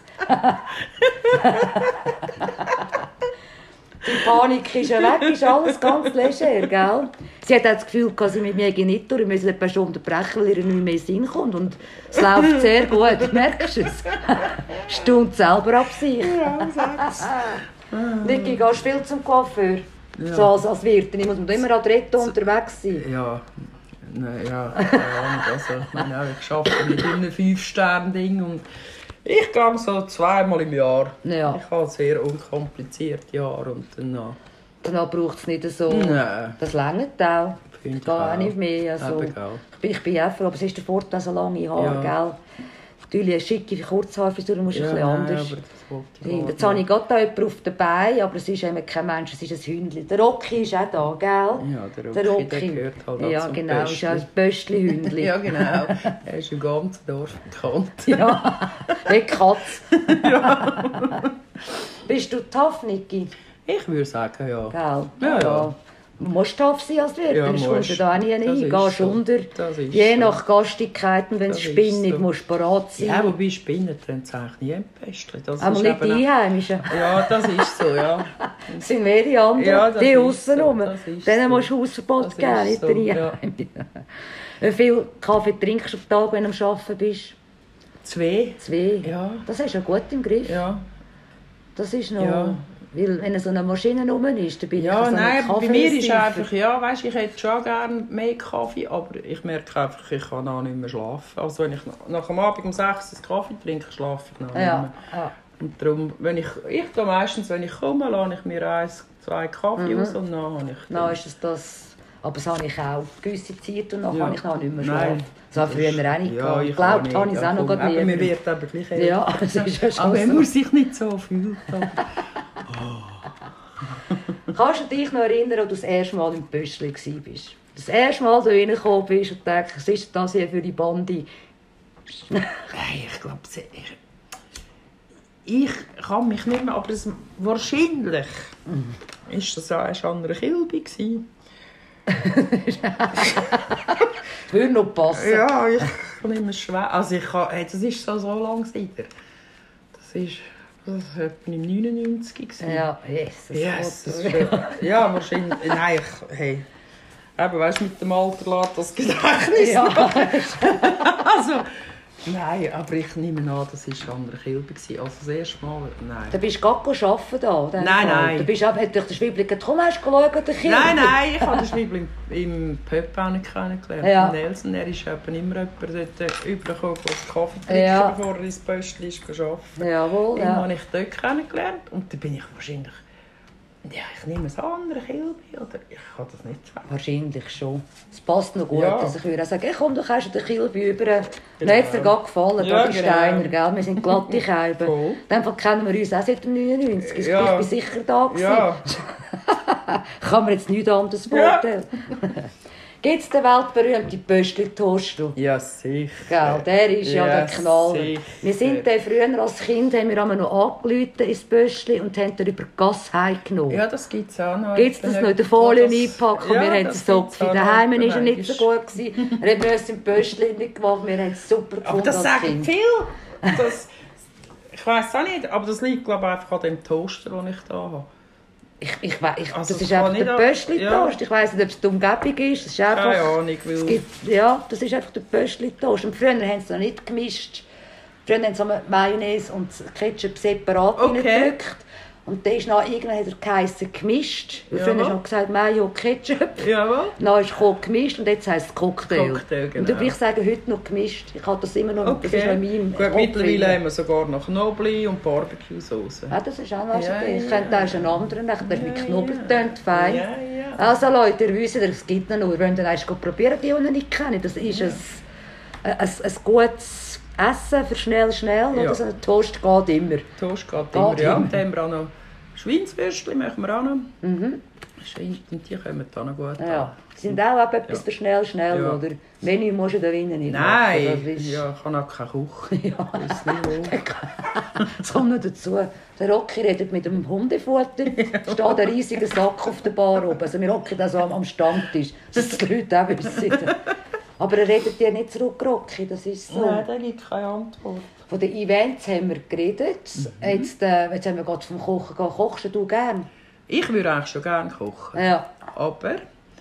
Die Panik ist ja weg, ist alles ganz leger, gell? Sie hat auch das Gefühl, dass sie mit mir nicht durch, wir müssen etwas schon unterbrechen, weil ihr nicht mehr in den Sinn kommt. Und es läuft sehr gut, merkst du es? Stund selber ab sich. Ja, sag's. Niki, gehst du viel zum Coiffeur? Ja. So als Wirtin, ich muss immer an der Retto unterwegs sein. Ja. Nein, ja, also, ich arbeite mit einem 5-Sterne-Ding und ich gehe so 2-mal im Jahr. Ja. Ich habe sehr unkomplizierte Jahre und dann braucht es nicht so. Nein. Das reicht auch. Ich gehe auch nicht mehr. Also, ich bin auch froh, aber es ist der Vorteil, so lange Haare, gell? Natürlich eine schicke Kurzhaarfrisur, musst du ein bisschen anders. Jetzt habe ich gerade jemanden auf den Beinen, aber es ist eben kein Mensch, es ist ein Hündchen. Der Rocky ist auch da, gell? Ja, der Rocky. Der gehört halt auch ja, genau, ist auch ein Pöstli-Hündchen. Ja, genau. Er ist im ganzen Dorf bekannt. Ja, wie Katz. Ja. Bist du tough, Niki? Ich würde sagen, ja. Gell? Ja. Du musst tough sein als Wirt, ja, sonst kommst du da nie rein. Gehst so. unter. Je nach Gastigkeiten, wenn es spinnt, so. Musst du bereit sein. Ja, wobei Spinnen tun es eigentlich nie im Pestchen. Aber nicht die Einheimischen. Ja, das ist so, ja. Das sind mehr die anderen, ja, die aussen rum. Denen musst du Hausverbot geben, nicht so, den Einheimischen. Wie viel Kaffee trinkst du am Tag, wenn du am Arbeiten bist? 2. Ja. Das hast du ja gut im Griff. Ja. Das ist noch... Ja. Weil wenn so eine Maschine rum ist, dann bin ich so nein, bei mir ist einfach, weißt, ich hätte schon gerne mehr Kaffee, aber ich merke einfach, ich kann auch nicht mehr schlafen. Also wenn ich nach dem Abend um 6 Uhr Kaffee trinke, schlafe ich noch nicht mehr. Ja. Und darum, ich tue meistens, wenn ich komme, lasse ich mir 1-2 Kaffee aus und dann habe ich... Dann ist das... Aber das habe ich auch gewisse Zeit und dann kann ich noch nicht mehr Nein. schlafen. Das habe ich früher auch nicht gehabt. ich Glaubt, habe ich es auch noch aber nie. mir wird aber gleich Ja, das ist ja schon aber wenn so. man sich nicht so fühlt. Kannst du dich noch erinnern, als du das erste Mal im Pöstli warst? Das erste Mal, als du reingekommen bist und dachtest, was ist das hier für die Bande? Nein, ich glaube, ich kann mich nicht mehr, aber wahrscheinlich ist das ja erst an einer Kilbe gewesen. Würde noch passen. Ja, ich kann nicht mehr schwer. Also das ist so lange wieder. Das war etwa im 99 gewesen. Ja, Jesus. Ja, wahrscheinlich. Nein, eben, weißt du, mit dem Alter lässt das Gedächtnis. Ja. Also, nein, aber ich nehme an, das war an einer Kilbe. Also das erste Mal, nein. Du bist gerade arbeiten da? Nein. Du bist auch durch den Schwibli gesagt, komm, hast du geschaut, der Kind? Nein, ich habe den Schwibli im Pöpp kennengelernt. Ja. Nelson, er ist eben immer jemand dort rübergekommen, der Kaffee trinken, Ja. bevor er ins Pöstli arbeiten. Jawohl, Den ja. habe ich dort kennengelernt und dann bin ich wahrscheinlich... Ja, ich nehme es an, eine Kilbe, oder ich kann das nicht sagen. Wahrscheinlich schon. Es passt noch gut, Ja. dass ich würde auch sagen, hey, komm, du kannst den Kilby über. Mir hat es dir gerade gefallen, Ja, da die genau. Steiner, gell? Wir sind glatte Scheiben. Voll. In dem Fall kennen wir uns auch seit dem 99. Ich Ja. bin sicher da gewesen. Ja, Kann mir jetzt nichts anderes Ja. vorstellen. Gibt es den weltberühmten Pöstli-Toaster? ja sicher. Gell, der ist ja der Knaller. sicher. Wir sind dann früher als Kind haben wir einmal noch angerufen ins Pöstli und haben dann über die Gasse heimgenommen. Ja, das gibt es auch noch. Gibt es das noch in der Folie einpacken? Ja, Wir haben das es so gibt's auch gefunden. noch. Daheim war er nicht Manchmal. so gut gewesen. Er hat mir uns im Pöstli nicht gemacht. Wir haben es super gefunden Aber das als sagen Kind. viele. Ich weiss auch nicht, aber das liegt glaube ich einfach an dem Toaster, den ich da habe. Das ist es kann einfach nicht der an- Pöstli-Toast. ja. Ich weiss nicht, ob es die Umgebung ist. Es ist einfach, Keine Ahnung, es weil... gibt, ja, das ist einfach der Pöstli-Toast. Und früher haben sie noch nicht gemischt. Früher haben sie Mayonnaise und Ketchup separat Okay. reingedrückt. Und dann ist noch irgendwann hat er geheissen gemischt. Weil früher Jawohl. hast du noch gesagt Mayo, Ketchup. Jawohl. Dann ist gemischt und jetzt heisst es Cocktail. Cocktail, genau. Und ich sage heute noch gemischt. Ich habe das immer noch, das ist noch in meinem Gut, Kopf mittlerweile drin. haben wir sogar noch Knobli und Barbecue-Sauce. Ja, das ist auch noch so. Ja, Ich ja. könnte da ist ein anderer, der ist mit Knoblauch tönt fein. Ja, ja. Also Leute, ihr wisst, es gibt noch. Ihr wollt dann erst probieren, die nicht kennen. Das ist ein gutes Essen für schnell. Ja. Oder so ein Toast geht immer. Toast geht immer, Geht ja. immer. Und dann haben wir auch noch Schweinswürstchen, machen wir auch noch. Schwein, und die kommen da noch gut Ja. an. Sind auch etwas Ja. für schnell, Ja. oder? Menü musst du da drinnen nicht Nein, machen. Das ist... ja, ich habe auch keine Küche. Ja. Das Niveau. Das kommt noch dazu. Der Rocky redet mit dem Hundefutter. Es steht ein riesiger Sack auf der Bar oben. Also wir hocken da so am Stammtisch. Das die Leute auch wissen. Aber er redet dir nicht zurück, Rocky. Das ist so. Nein, da gibt keine Antwort. Von den Events haben wir geredet. Jetzt haben wir gerade vom Kochen gegangen. Kochst du gerne? Ich würde eigentlich schon gerne kochen. Ja. Aber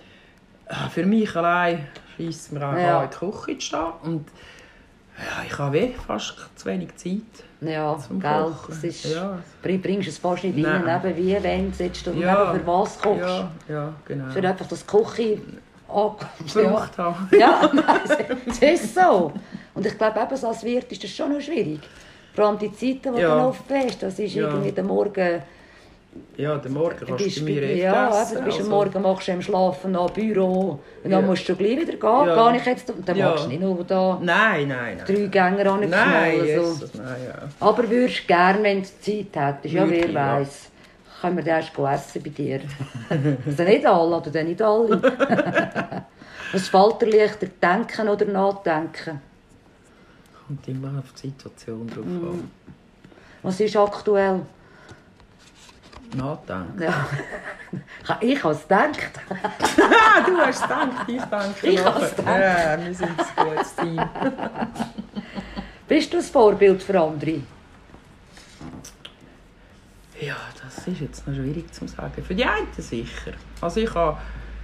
für mich allein scheisst mir auch Ja. in die Küche zu stehen. Und ja, ich habe fast zu wenig Zeit. Ja, Zum gell, Kochen. das ist, Ja. bringst es fast nicht Nein. rein, eben wie wenn setzt du Ja. neben für was kochst. Ja, genau. Für einfach das Küche Gebraucht haben. Ja, nein, es ist so. Und ich glaube, eben so als Wirt ist das schon noch schwierig. Vor allem die Zeiten, die Ja. du oft hast. Das ist Ja. irgendwie der Morgen... Ja, den Morgen kannst du bei mir ja, essen. eben, du bist am also. Morgen machst du im Schlafen noch Büro. Und dann Ja. musst du gleich wieder gehen. Ja. Gehe ich jetzt... Und dann Ja. machst du nicht nur da Nein. 3 Gänge Nein, anknallen. Jesus, nein, ja. Aber würdest du gerne, wenn du Zeit hättest, ja, wer Wirklich, ja. weiss, können wir dann erst essen bei dir. Also nicht alle, oder dann nicht alle. Was fällt dir leichter, denken oder nachdenken? Kommt immer auf die Situation drauf an. Was ist aktuell? Nachdenken. Ja. Ich habe es gedacht. Du hast es gedacht, ich denke Ich habe es nachher. Ja, wir sind ein gutes Team. Bist du ein Vorbild für andere? Ja, das ist jetzt noch schwierig zu sagen. Für die einen sicher. Also ich habe...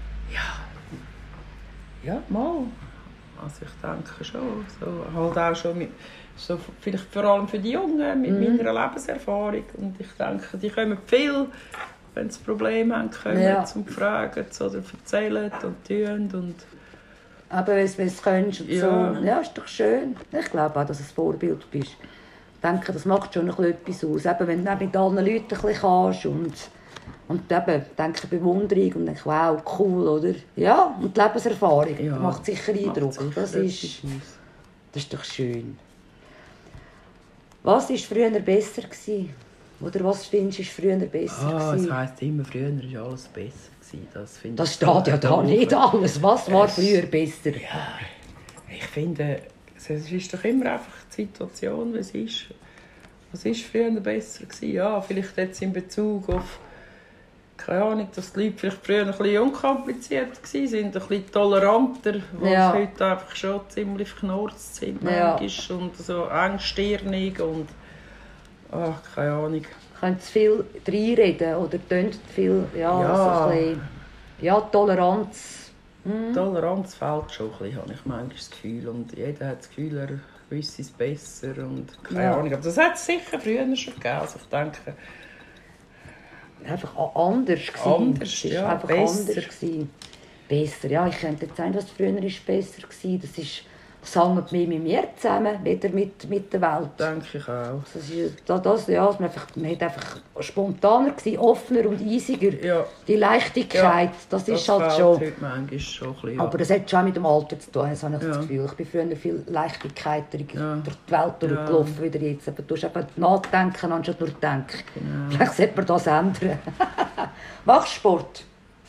Ja, mal. Also ich denke schon. So, halt auch schon mit, so vielleicht vor allem für die Jungen mit meiner Lebenserfahrung. Und ich denke, die kommen viel, wenn sie Probleme haben, kommen zum Fragen oder erzählen und tun. Und Aber wenn du es kannst und Ja. so. Ja, ist doch schön. Ich glaube auch, dass du ein Vorbild bist. denke, das macht schon noch etwas aus. Eben, wenn du mit allen Leuten ein bisschen kannst und eben, denke Bewunderung und denke, wow, cool, oder? Ja, und die Lebenserfahrung, Ja, macht sicher Eindruck. Sicher Das ist doch schön. Was war früher besser gewesen? Oder was findest du, ist früher besser Es gewesen? heisst immer, früher war alles besser gewesen. Das steht ja da nicht alles. Was war früher besser? Ja, ich finde, es ist doch immer einfach die Situation, wie es ist. Was war früher besser gewesen? Ja, vielleicht jetzt in Bezug auf, keine Ahnung, dass die Leute vielleicht früher ein bisschen unkompliziert waren, ein bisschen toleranter, was Ja. heute einfach schon ziemlich verknurzt sind Ja. manchmal und so engstirnig und keine Ahnung. Könnt zu viel reinreden oder tönt viel, Ja. so ein bisschen, Toleranz. Toleranz fehlt schon ein bisschen, habe ich manchmal das Gefühl. Und jeder hat das Gefühl, er wisse es besser und keine Ahnung. Aber das hat es sicher früher schon gegeben. Also ich denke, Einfach anders gewesen. Anders, Es ist ja, einfach besser. anders gewesen. Besser, ja, ich könnte jetzt sagen, was früher ist besser gewesen. Das hängt mehr mit mir zusammen, weder mit der Welt. denke ich auch. Man hat einfach spontaner gewesen, offener und eisiger. Ja, Die Leichtigkeit, das ist halt schon. heute manchmal schon ein bisschen. Aber das hat schon mit dem Alter zu tun, das habe ich Ja. das Gefühl. Ich bin früher viel leichtigkeiter Ja. durch die Welt durchgelaufen, wieder jetzt. Aber du musst eben nachdenken, anstatt nur denken. Vielleicht sollte man das ändern. Machst du Sport?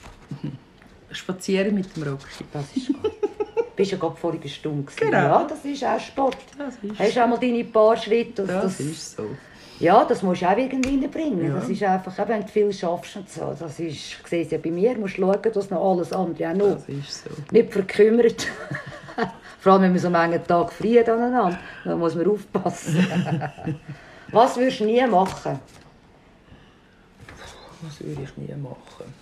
Spazieren mit dem Rocky. Das ist gut. Du warst ja gerade vorige Stunde. Genau. Ja, das ist auch Sport. Das ist, Hast du einmal deine paar Schritte? das ist so. Ja, das musst du auch irgendwie reinbringen. Ja. Das ist einfach, eben, wenn du viel schaffst und so. Das ist, ich sehe es ja bei mir, du musst schauen, dass noch alles andere auch noch Das ist so. nicht verkümmert. Vor allem, wenn wir so einen Tag frieren aneinander, dann muss man aufpassen. Was würdest du nie machen? Was würde ich nie machen?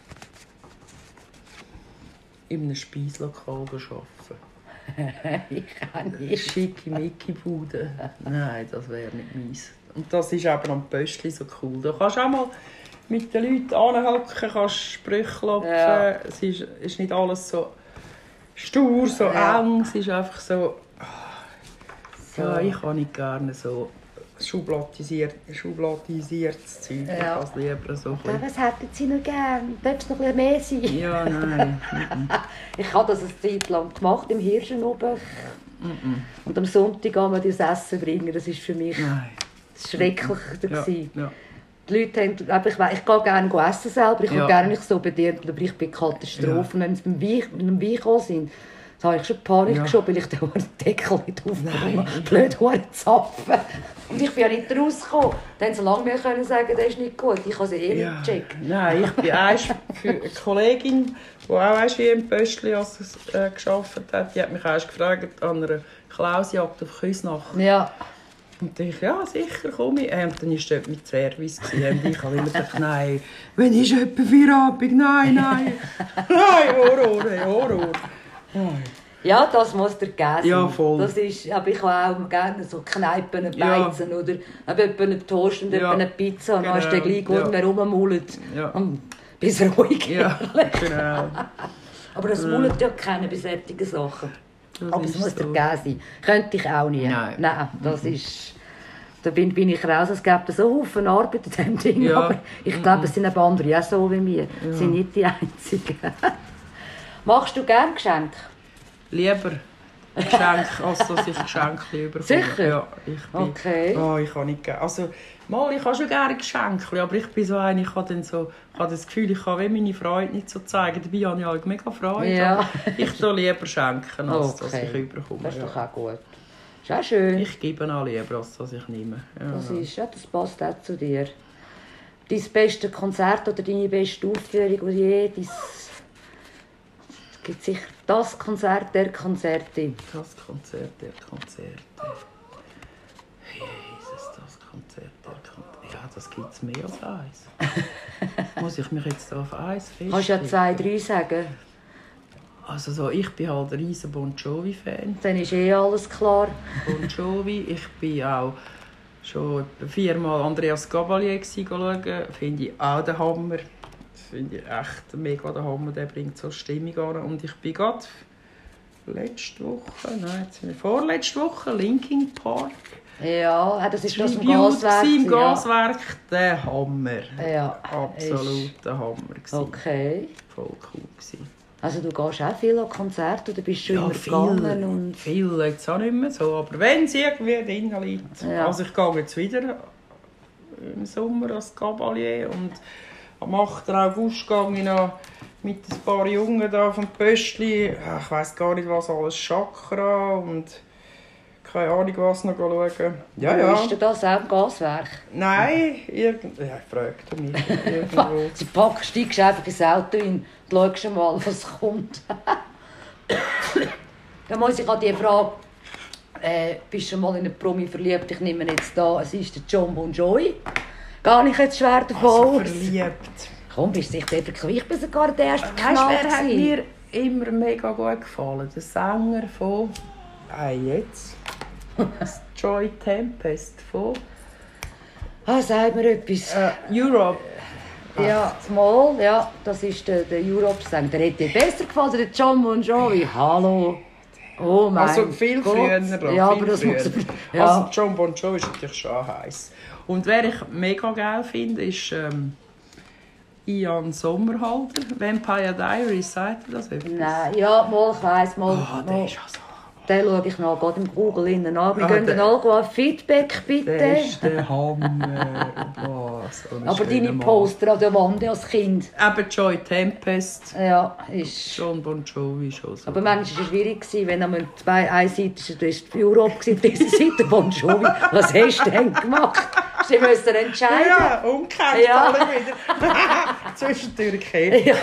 In einem Speislokal arbeiten. Ich kann nicht. Schicki-Micki-Bude. Nein, das wäre nicht meins. Und das ist eben am Pöstli so cool. Da kannst du auch mal mit den Leuten anhocken, kannst Sprüche klopfen. Ja. Es ist nicht alles so stur, so Ja. eng. Es ist einfach so... So. Ja, ich kann nicht gerne so schubladisiertes Zeug. Ja. Ich kann es lieber so ein bisschen... Was hätten Sie noch gern? Darf es noch ein bisschen mehr sein? Ja, nein. Ich habe das eine Zeit lang gemacht, im Hirschen oben. Und am Sonntag gehen wir das Essen bringen. Das war für mich Nein. schrecklich. Ja, gewesen. ja. Die Leute haben, ich gehe gerne essen selber, ich Ja. gehe gerne mich so bedient, aber ich bin Katastrophe. Und wenn sie mit dem Wein gekommen sind, da habe ich schon Panik Ja. geschoben, weil ich den Deckel nicht aufgenommen habe. Blöd Zapfen. Und ich bin ja nicht rausgekommen. Dann haben sie lange mehr können sagen, das ist nicht gut. Ich habe sie eh nicht gecheckt. Nein, ich bin einst für eine Kollegin, die auch wie im Pöstli gearbeitet hat, die hat mich einst gefragt an einer Klausjagd auf Küsnacht. Ja. Und ich dachte, ja, sicher komme ich. Und dann war dort mit Service. Und ich habe immer gesagt, nein, wenn ist etwa Feierabend? Nein, nein. Nein, Horror, hey, Horror. Nein. Ja, das muss der geben sein. Ja, voll. Das ist, aber ich habe auch gerne so Kneipen, Ja. Beizen oder etwa einen Toast und Ja. etwa eine Pizza. Und dann hast du Genau. gleich gut mehr rummullet. Ja. Und bist ruhig. Ja, genau. Aber das mullet ja keiner bei solchen Sachen. Das Aber es ist muss der so. geben sein. Könnte ich auch nie. Nein. Das ist... Da bin ich raus. Es gibt so Haufen Arbeit in diesem Ding. Ja. Aber ich glaube, es sind eben andere auch so wie wir. Es sind nicht die Einzigen. Machst du gerne Geschenke? Lieber Geschenk, als dass ich Geschenke bekomme. Sicher? Ja, ich bin, Okay. Oh, ich kann nicht gerne. Also, mal, ich habe schon gerne Geschenke, aber ich bin so eine, ich habe das Gefühl, ich kann wie meine Freude nicht so zeigen. Dabei habe ich halt mega Freude. Ja. Aber ich tue lieber schenken, als dass Okay. ich überkomme. Das ist Ja. doch auch gut. Ist auch schön. Ich gebe auch lieber, als dass ich nehme. Ja. Das passt auch zu dir. Dein beste Konzert oder deine beste Aufführung, die je... Es gibt sicher das Konzert der Konzerte. Das Konzert der Konzerte. Jesus, das Konzert der Konzerte. Ja, das gibt es mehr als eins. Muss ich mich jetzt auf eins festlegen? Kannst ja 2, 3 sagen. Also so, ich bin halt ein riesen Bon Jovi-Fan. Dann ist eh alles klar. Bon Jovi. Ich bin auch schon etwa 4-mal Andreas Gabalier schauen. Finde ich auch den Hammer. Das finde ich echt mega der Hammer. Der bringt so Stimmung an. Und ich bin gerade vorletzte Woche Linkin Park Ja, das ist das im Tribute Gaswerk. im Gaswerk, der Hammer. Ja. Absoluter Hammer. Okay. Voll cool gewesen. Also du gehst auch viel an Konzerte oder bist schon immer viel, gegangen? Und... viel jetzt auch nicht mehr so, aber wenn es irgendwie drin liegt. Ja. Also ich gehe jetzt wieder im Sommer als Cavalier und am 8. August gehe ich noch mit ein paar Jungen da vom Pöstli, ich weiss gar nicht was alles, Chakra und keine Ahnung was noch schauen. Ja, ja. Ist denn das auch im Gaswerk? Nein, ja, ich fragte mich. Irgendwo. Sie packst, steigst einfach ins Auto ein und schaust mal, was kommt. Dann muss ich an die Frage, bist du schon mal in einen Promi verliebt? Ich nehme jetzt da, es ist der Jon Bon Jovi. Gar nicht jetzt schwer davon aus. Verliebt. Komm, bist du dich dort verkauft? Ich bin sogar der erste Weißt du, wer hat mir immer mega gut gefallen? Der Sänger von... jetzt? Joy Tempest von... sag mir etwas. Europe. Ja, mal, ja, das ist der Europe-Sänger. Der hätte dir besser gefallen, der Jon Bon Jovi. Hallo. Oh mein Also viel Gott. früher. Ja, viel aber das früher. muss... Ja. Also Jon Bon Jovi ist natürlich schon heiß. Und wer ich mega geil finde, ist Ian Sommerhalder. Vampire Diaries, sagt ihr das etwas? Nein, ja, mal, ich weiss, mal. Der ist ja so... Den schaue ich noch gerade im Google innen an. Wir gehen der- dann alle Feedback, bitte. Der ist der Hammer. Was, so ein Aber schöner deine Mann. Poster an der Wand als Kind. Eben Joy Tempest. Ja, ist... Jon Bon Jovi schon so. Aber manchmal war es schwierig, wenn an einer Seite war Europe, auf der anderen Seite Bon Jovi. Was hast du denn gemacht? Sie müssen entscheiden. Ja, umgekämpft Ja. alle wieder. Zwischendurch gekehrt. Ja.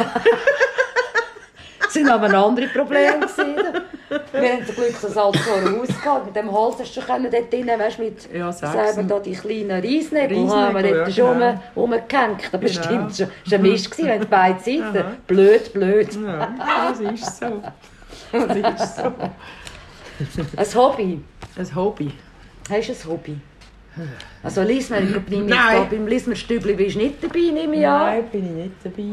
Das waren aber andere Probleme. Wir haben zum Glück das alte Haus gehabt. Mit dem Holz hast du schon dort drin, weißt, mit Ja, sag's selber mir. da die kleinen Reisnägel. Reisnägel, Haben wir dort ja, schon genau. rumgehängt. Aber Genau. stimmt, es war ein Mist, wenn beide Seiten. Blöd, blöd. Ja, das ist so. Das ist so. Ein Hobby. Ein Hobby. Hast du ein Hobby? Also Lismer, Nein. beim Lismer-Stübli bist du nicht dabei, nehme ich an. Nein, bin ich nicht dabei.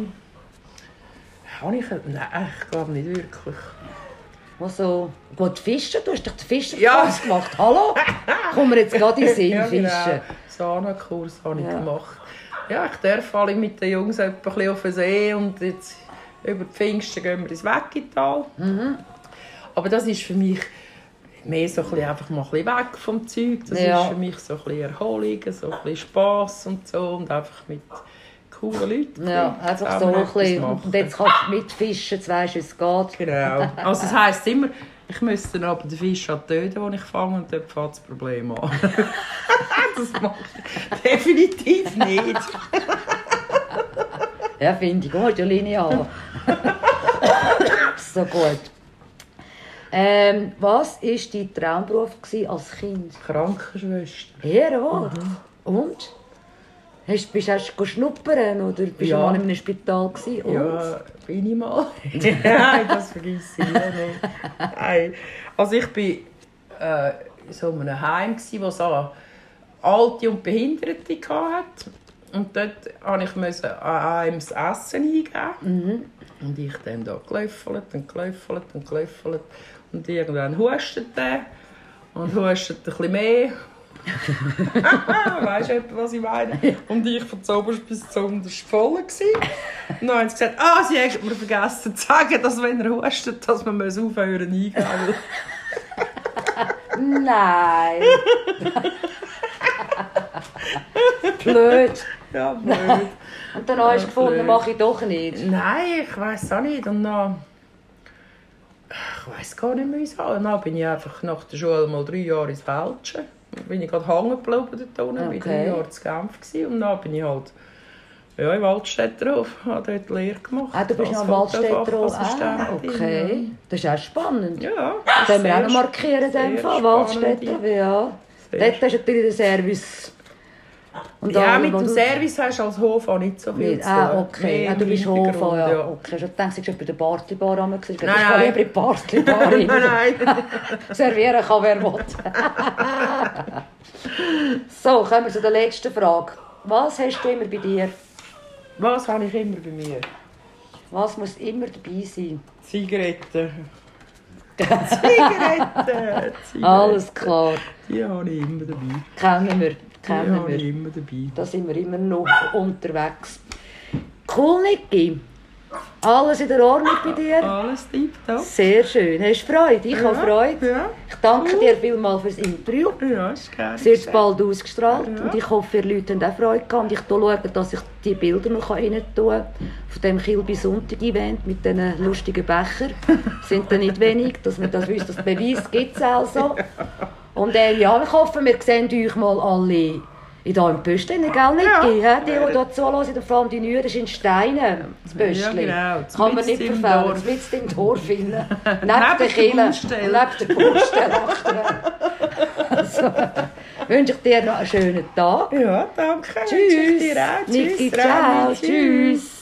Habe ich... Nein, ich glaube nicht wirklich. Also, gut, Fischen, du hast doch den Fischerkurs Ja. gemacht. Hallo? Kommen wir jetzt gerade in den Sinn, Ja, Fischen. genau. Sahnakurs habe ich Ja. gemacht. Ja, ich darf alle mit den Jungs ein bisschen auf den See und jetzt über die Pfingsten gehen wir ins Weggital. Aber das ist für mich mehr so ein bisschen, einfach mal ein bisschen weg vom Zeug. Das Ja. ist für mich so ein bisschen Erholung, so ein bisschen Spass und so und einfach mit coolen Leuten. Ja, einfach so zusammen ein etwas bisschen. machen. Und jetzt kannst du mitfischen, jetzt weisst du, wie es geht. Genau. Also das heisst immer, ich müsste dann aber den Fisch töten, den ich fange, und dort fängt das Problem an. Das mache ich definitiv nicht. Ja, finde ich gut, ja, lineal. So gut. Was war dein Traumberuf als Kind? Krankenschwester. Jawohl. Und? Bist du erst schnuppern oder bist du Ja. mal in einem Spital gewesen? Und? Ja, bin ich mal. Nein, das vergesse ich ja nicht. Nein. Also ich war in so einem Heim, das so Alte und Behinderte hatte. Und dort musste ich an einem das Essen eingeben. Und ich dann da gelöffelt und gelöffelt und gelöffelt. Und irgendwann hustet er. Und hustet ein bisschen mehr. Weisst du, was ich meine? Und ich von zuoberst bis zum unterst voll gewesen. Und dann haben sie gesagt, sie haben mir vergessen zu sagen, dass wenn er hustet, dass man aufhören eingeben muss. Nein. Blöd. Ja, blöd. Und dann hast du gefunden, blöd. mache ich doch nicht. Nein, ich weiss auch nicht. Und dann... Ich weiss gar nicht mehr, wieso. Und dann bin ich einfach nach der Schule mal 3 Jahre ins Wäldchen. Dann bin ich gerade hängen geblieben dort unten. Okay. Ich war 3 Jahre zu Genf gewesen. Und dann bin ich halt in Waldstätter habe dort Lehre gemacht. Du bist als noch Waldstätter. Fotofachassistentin. Okay. Das ist auch spannend. Ja. Das können wir auch noch sehr- markieren, in dem sehr Fall. spannend. Waldstätter, ja. Sehr Dort hast du natürlich den Service. Und Ja, alle, mit wo dem du- Service hast du als Hofer nicht so viel Nicht. zu tun. Okay. Mehr Du im bist Hofer, Hintergrund, ja. Okay. Ich dachte, du warst bei der Bartli-Bar. Du bist Nein, lieber nein. in die Bartli-Bar rein. Nein. Servieren kann, wer will. So, kommen wir zu der letzten Frage. Was hast du immer bei dir? Was habe ich immer bei mir? Was muss immer dabei sein? Zigaretten. Zigaretten. Alles klar. Die habe ich immer dabei. Kennen wir. Die habe ich immer dabei. Da sind wir immer noch unterwegs. Cool, Niki. Alles in der Ordnung bei dir? Alles tipptopp. Sehr schön. Hast du Freude? Ich habe Freude. Ja. Ich danke dir vielmals fürs Interview. Ja, ist gerne. Es wird bald ausgestrahlt Ja. und ich hoffe, ihr Leute haben auch Freude gehabt. Und ich schaue, dass ich die Bilder noch rein tun kann. Von dem Kilby-Sonntag-Event mit diesen lustigen Bechern. Sind da nicht wenig, dass man das wüsste. Das Beweis gibt es also. Und ja, ich hoffe, wir sehen euch mal alle in im Pöstchen, gell, Niki? Ja. Die hier zuhören, vor allem die Neuen, das ist in Steinen, das Pöstchen. Ja, genau. Kann man nicht Mitten im verfehlen, Dorf. mitten im Dorf finden. Neben der der Kirche und Baustelle. neben der Baustelle. Also, wünsche ich dir noch einen schönen Tag. Ja, danke. Tschüss. Wünsche ich dir auch. Niki, Tschüss, ciao. Rani. Tschüss.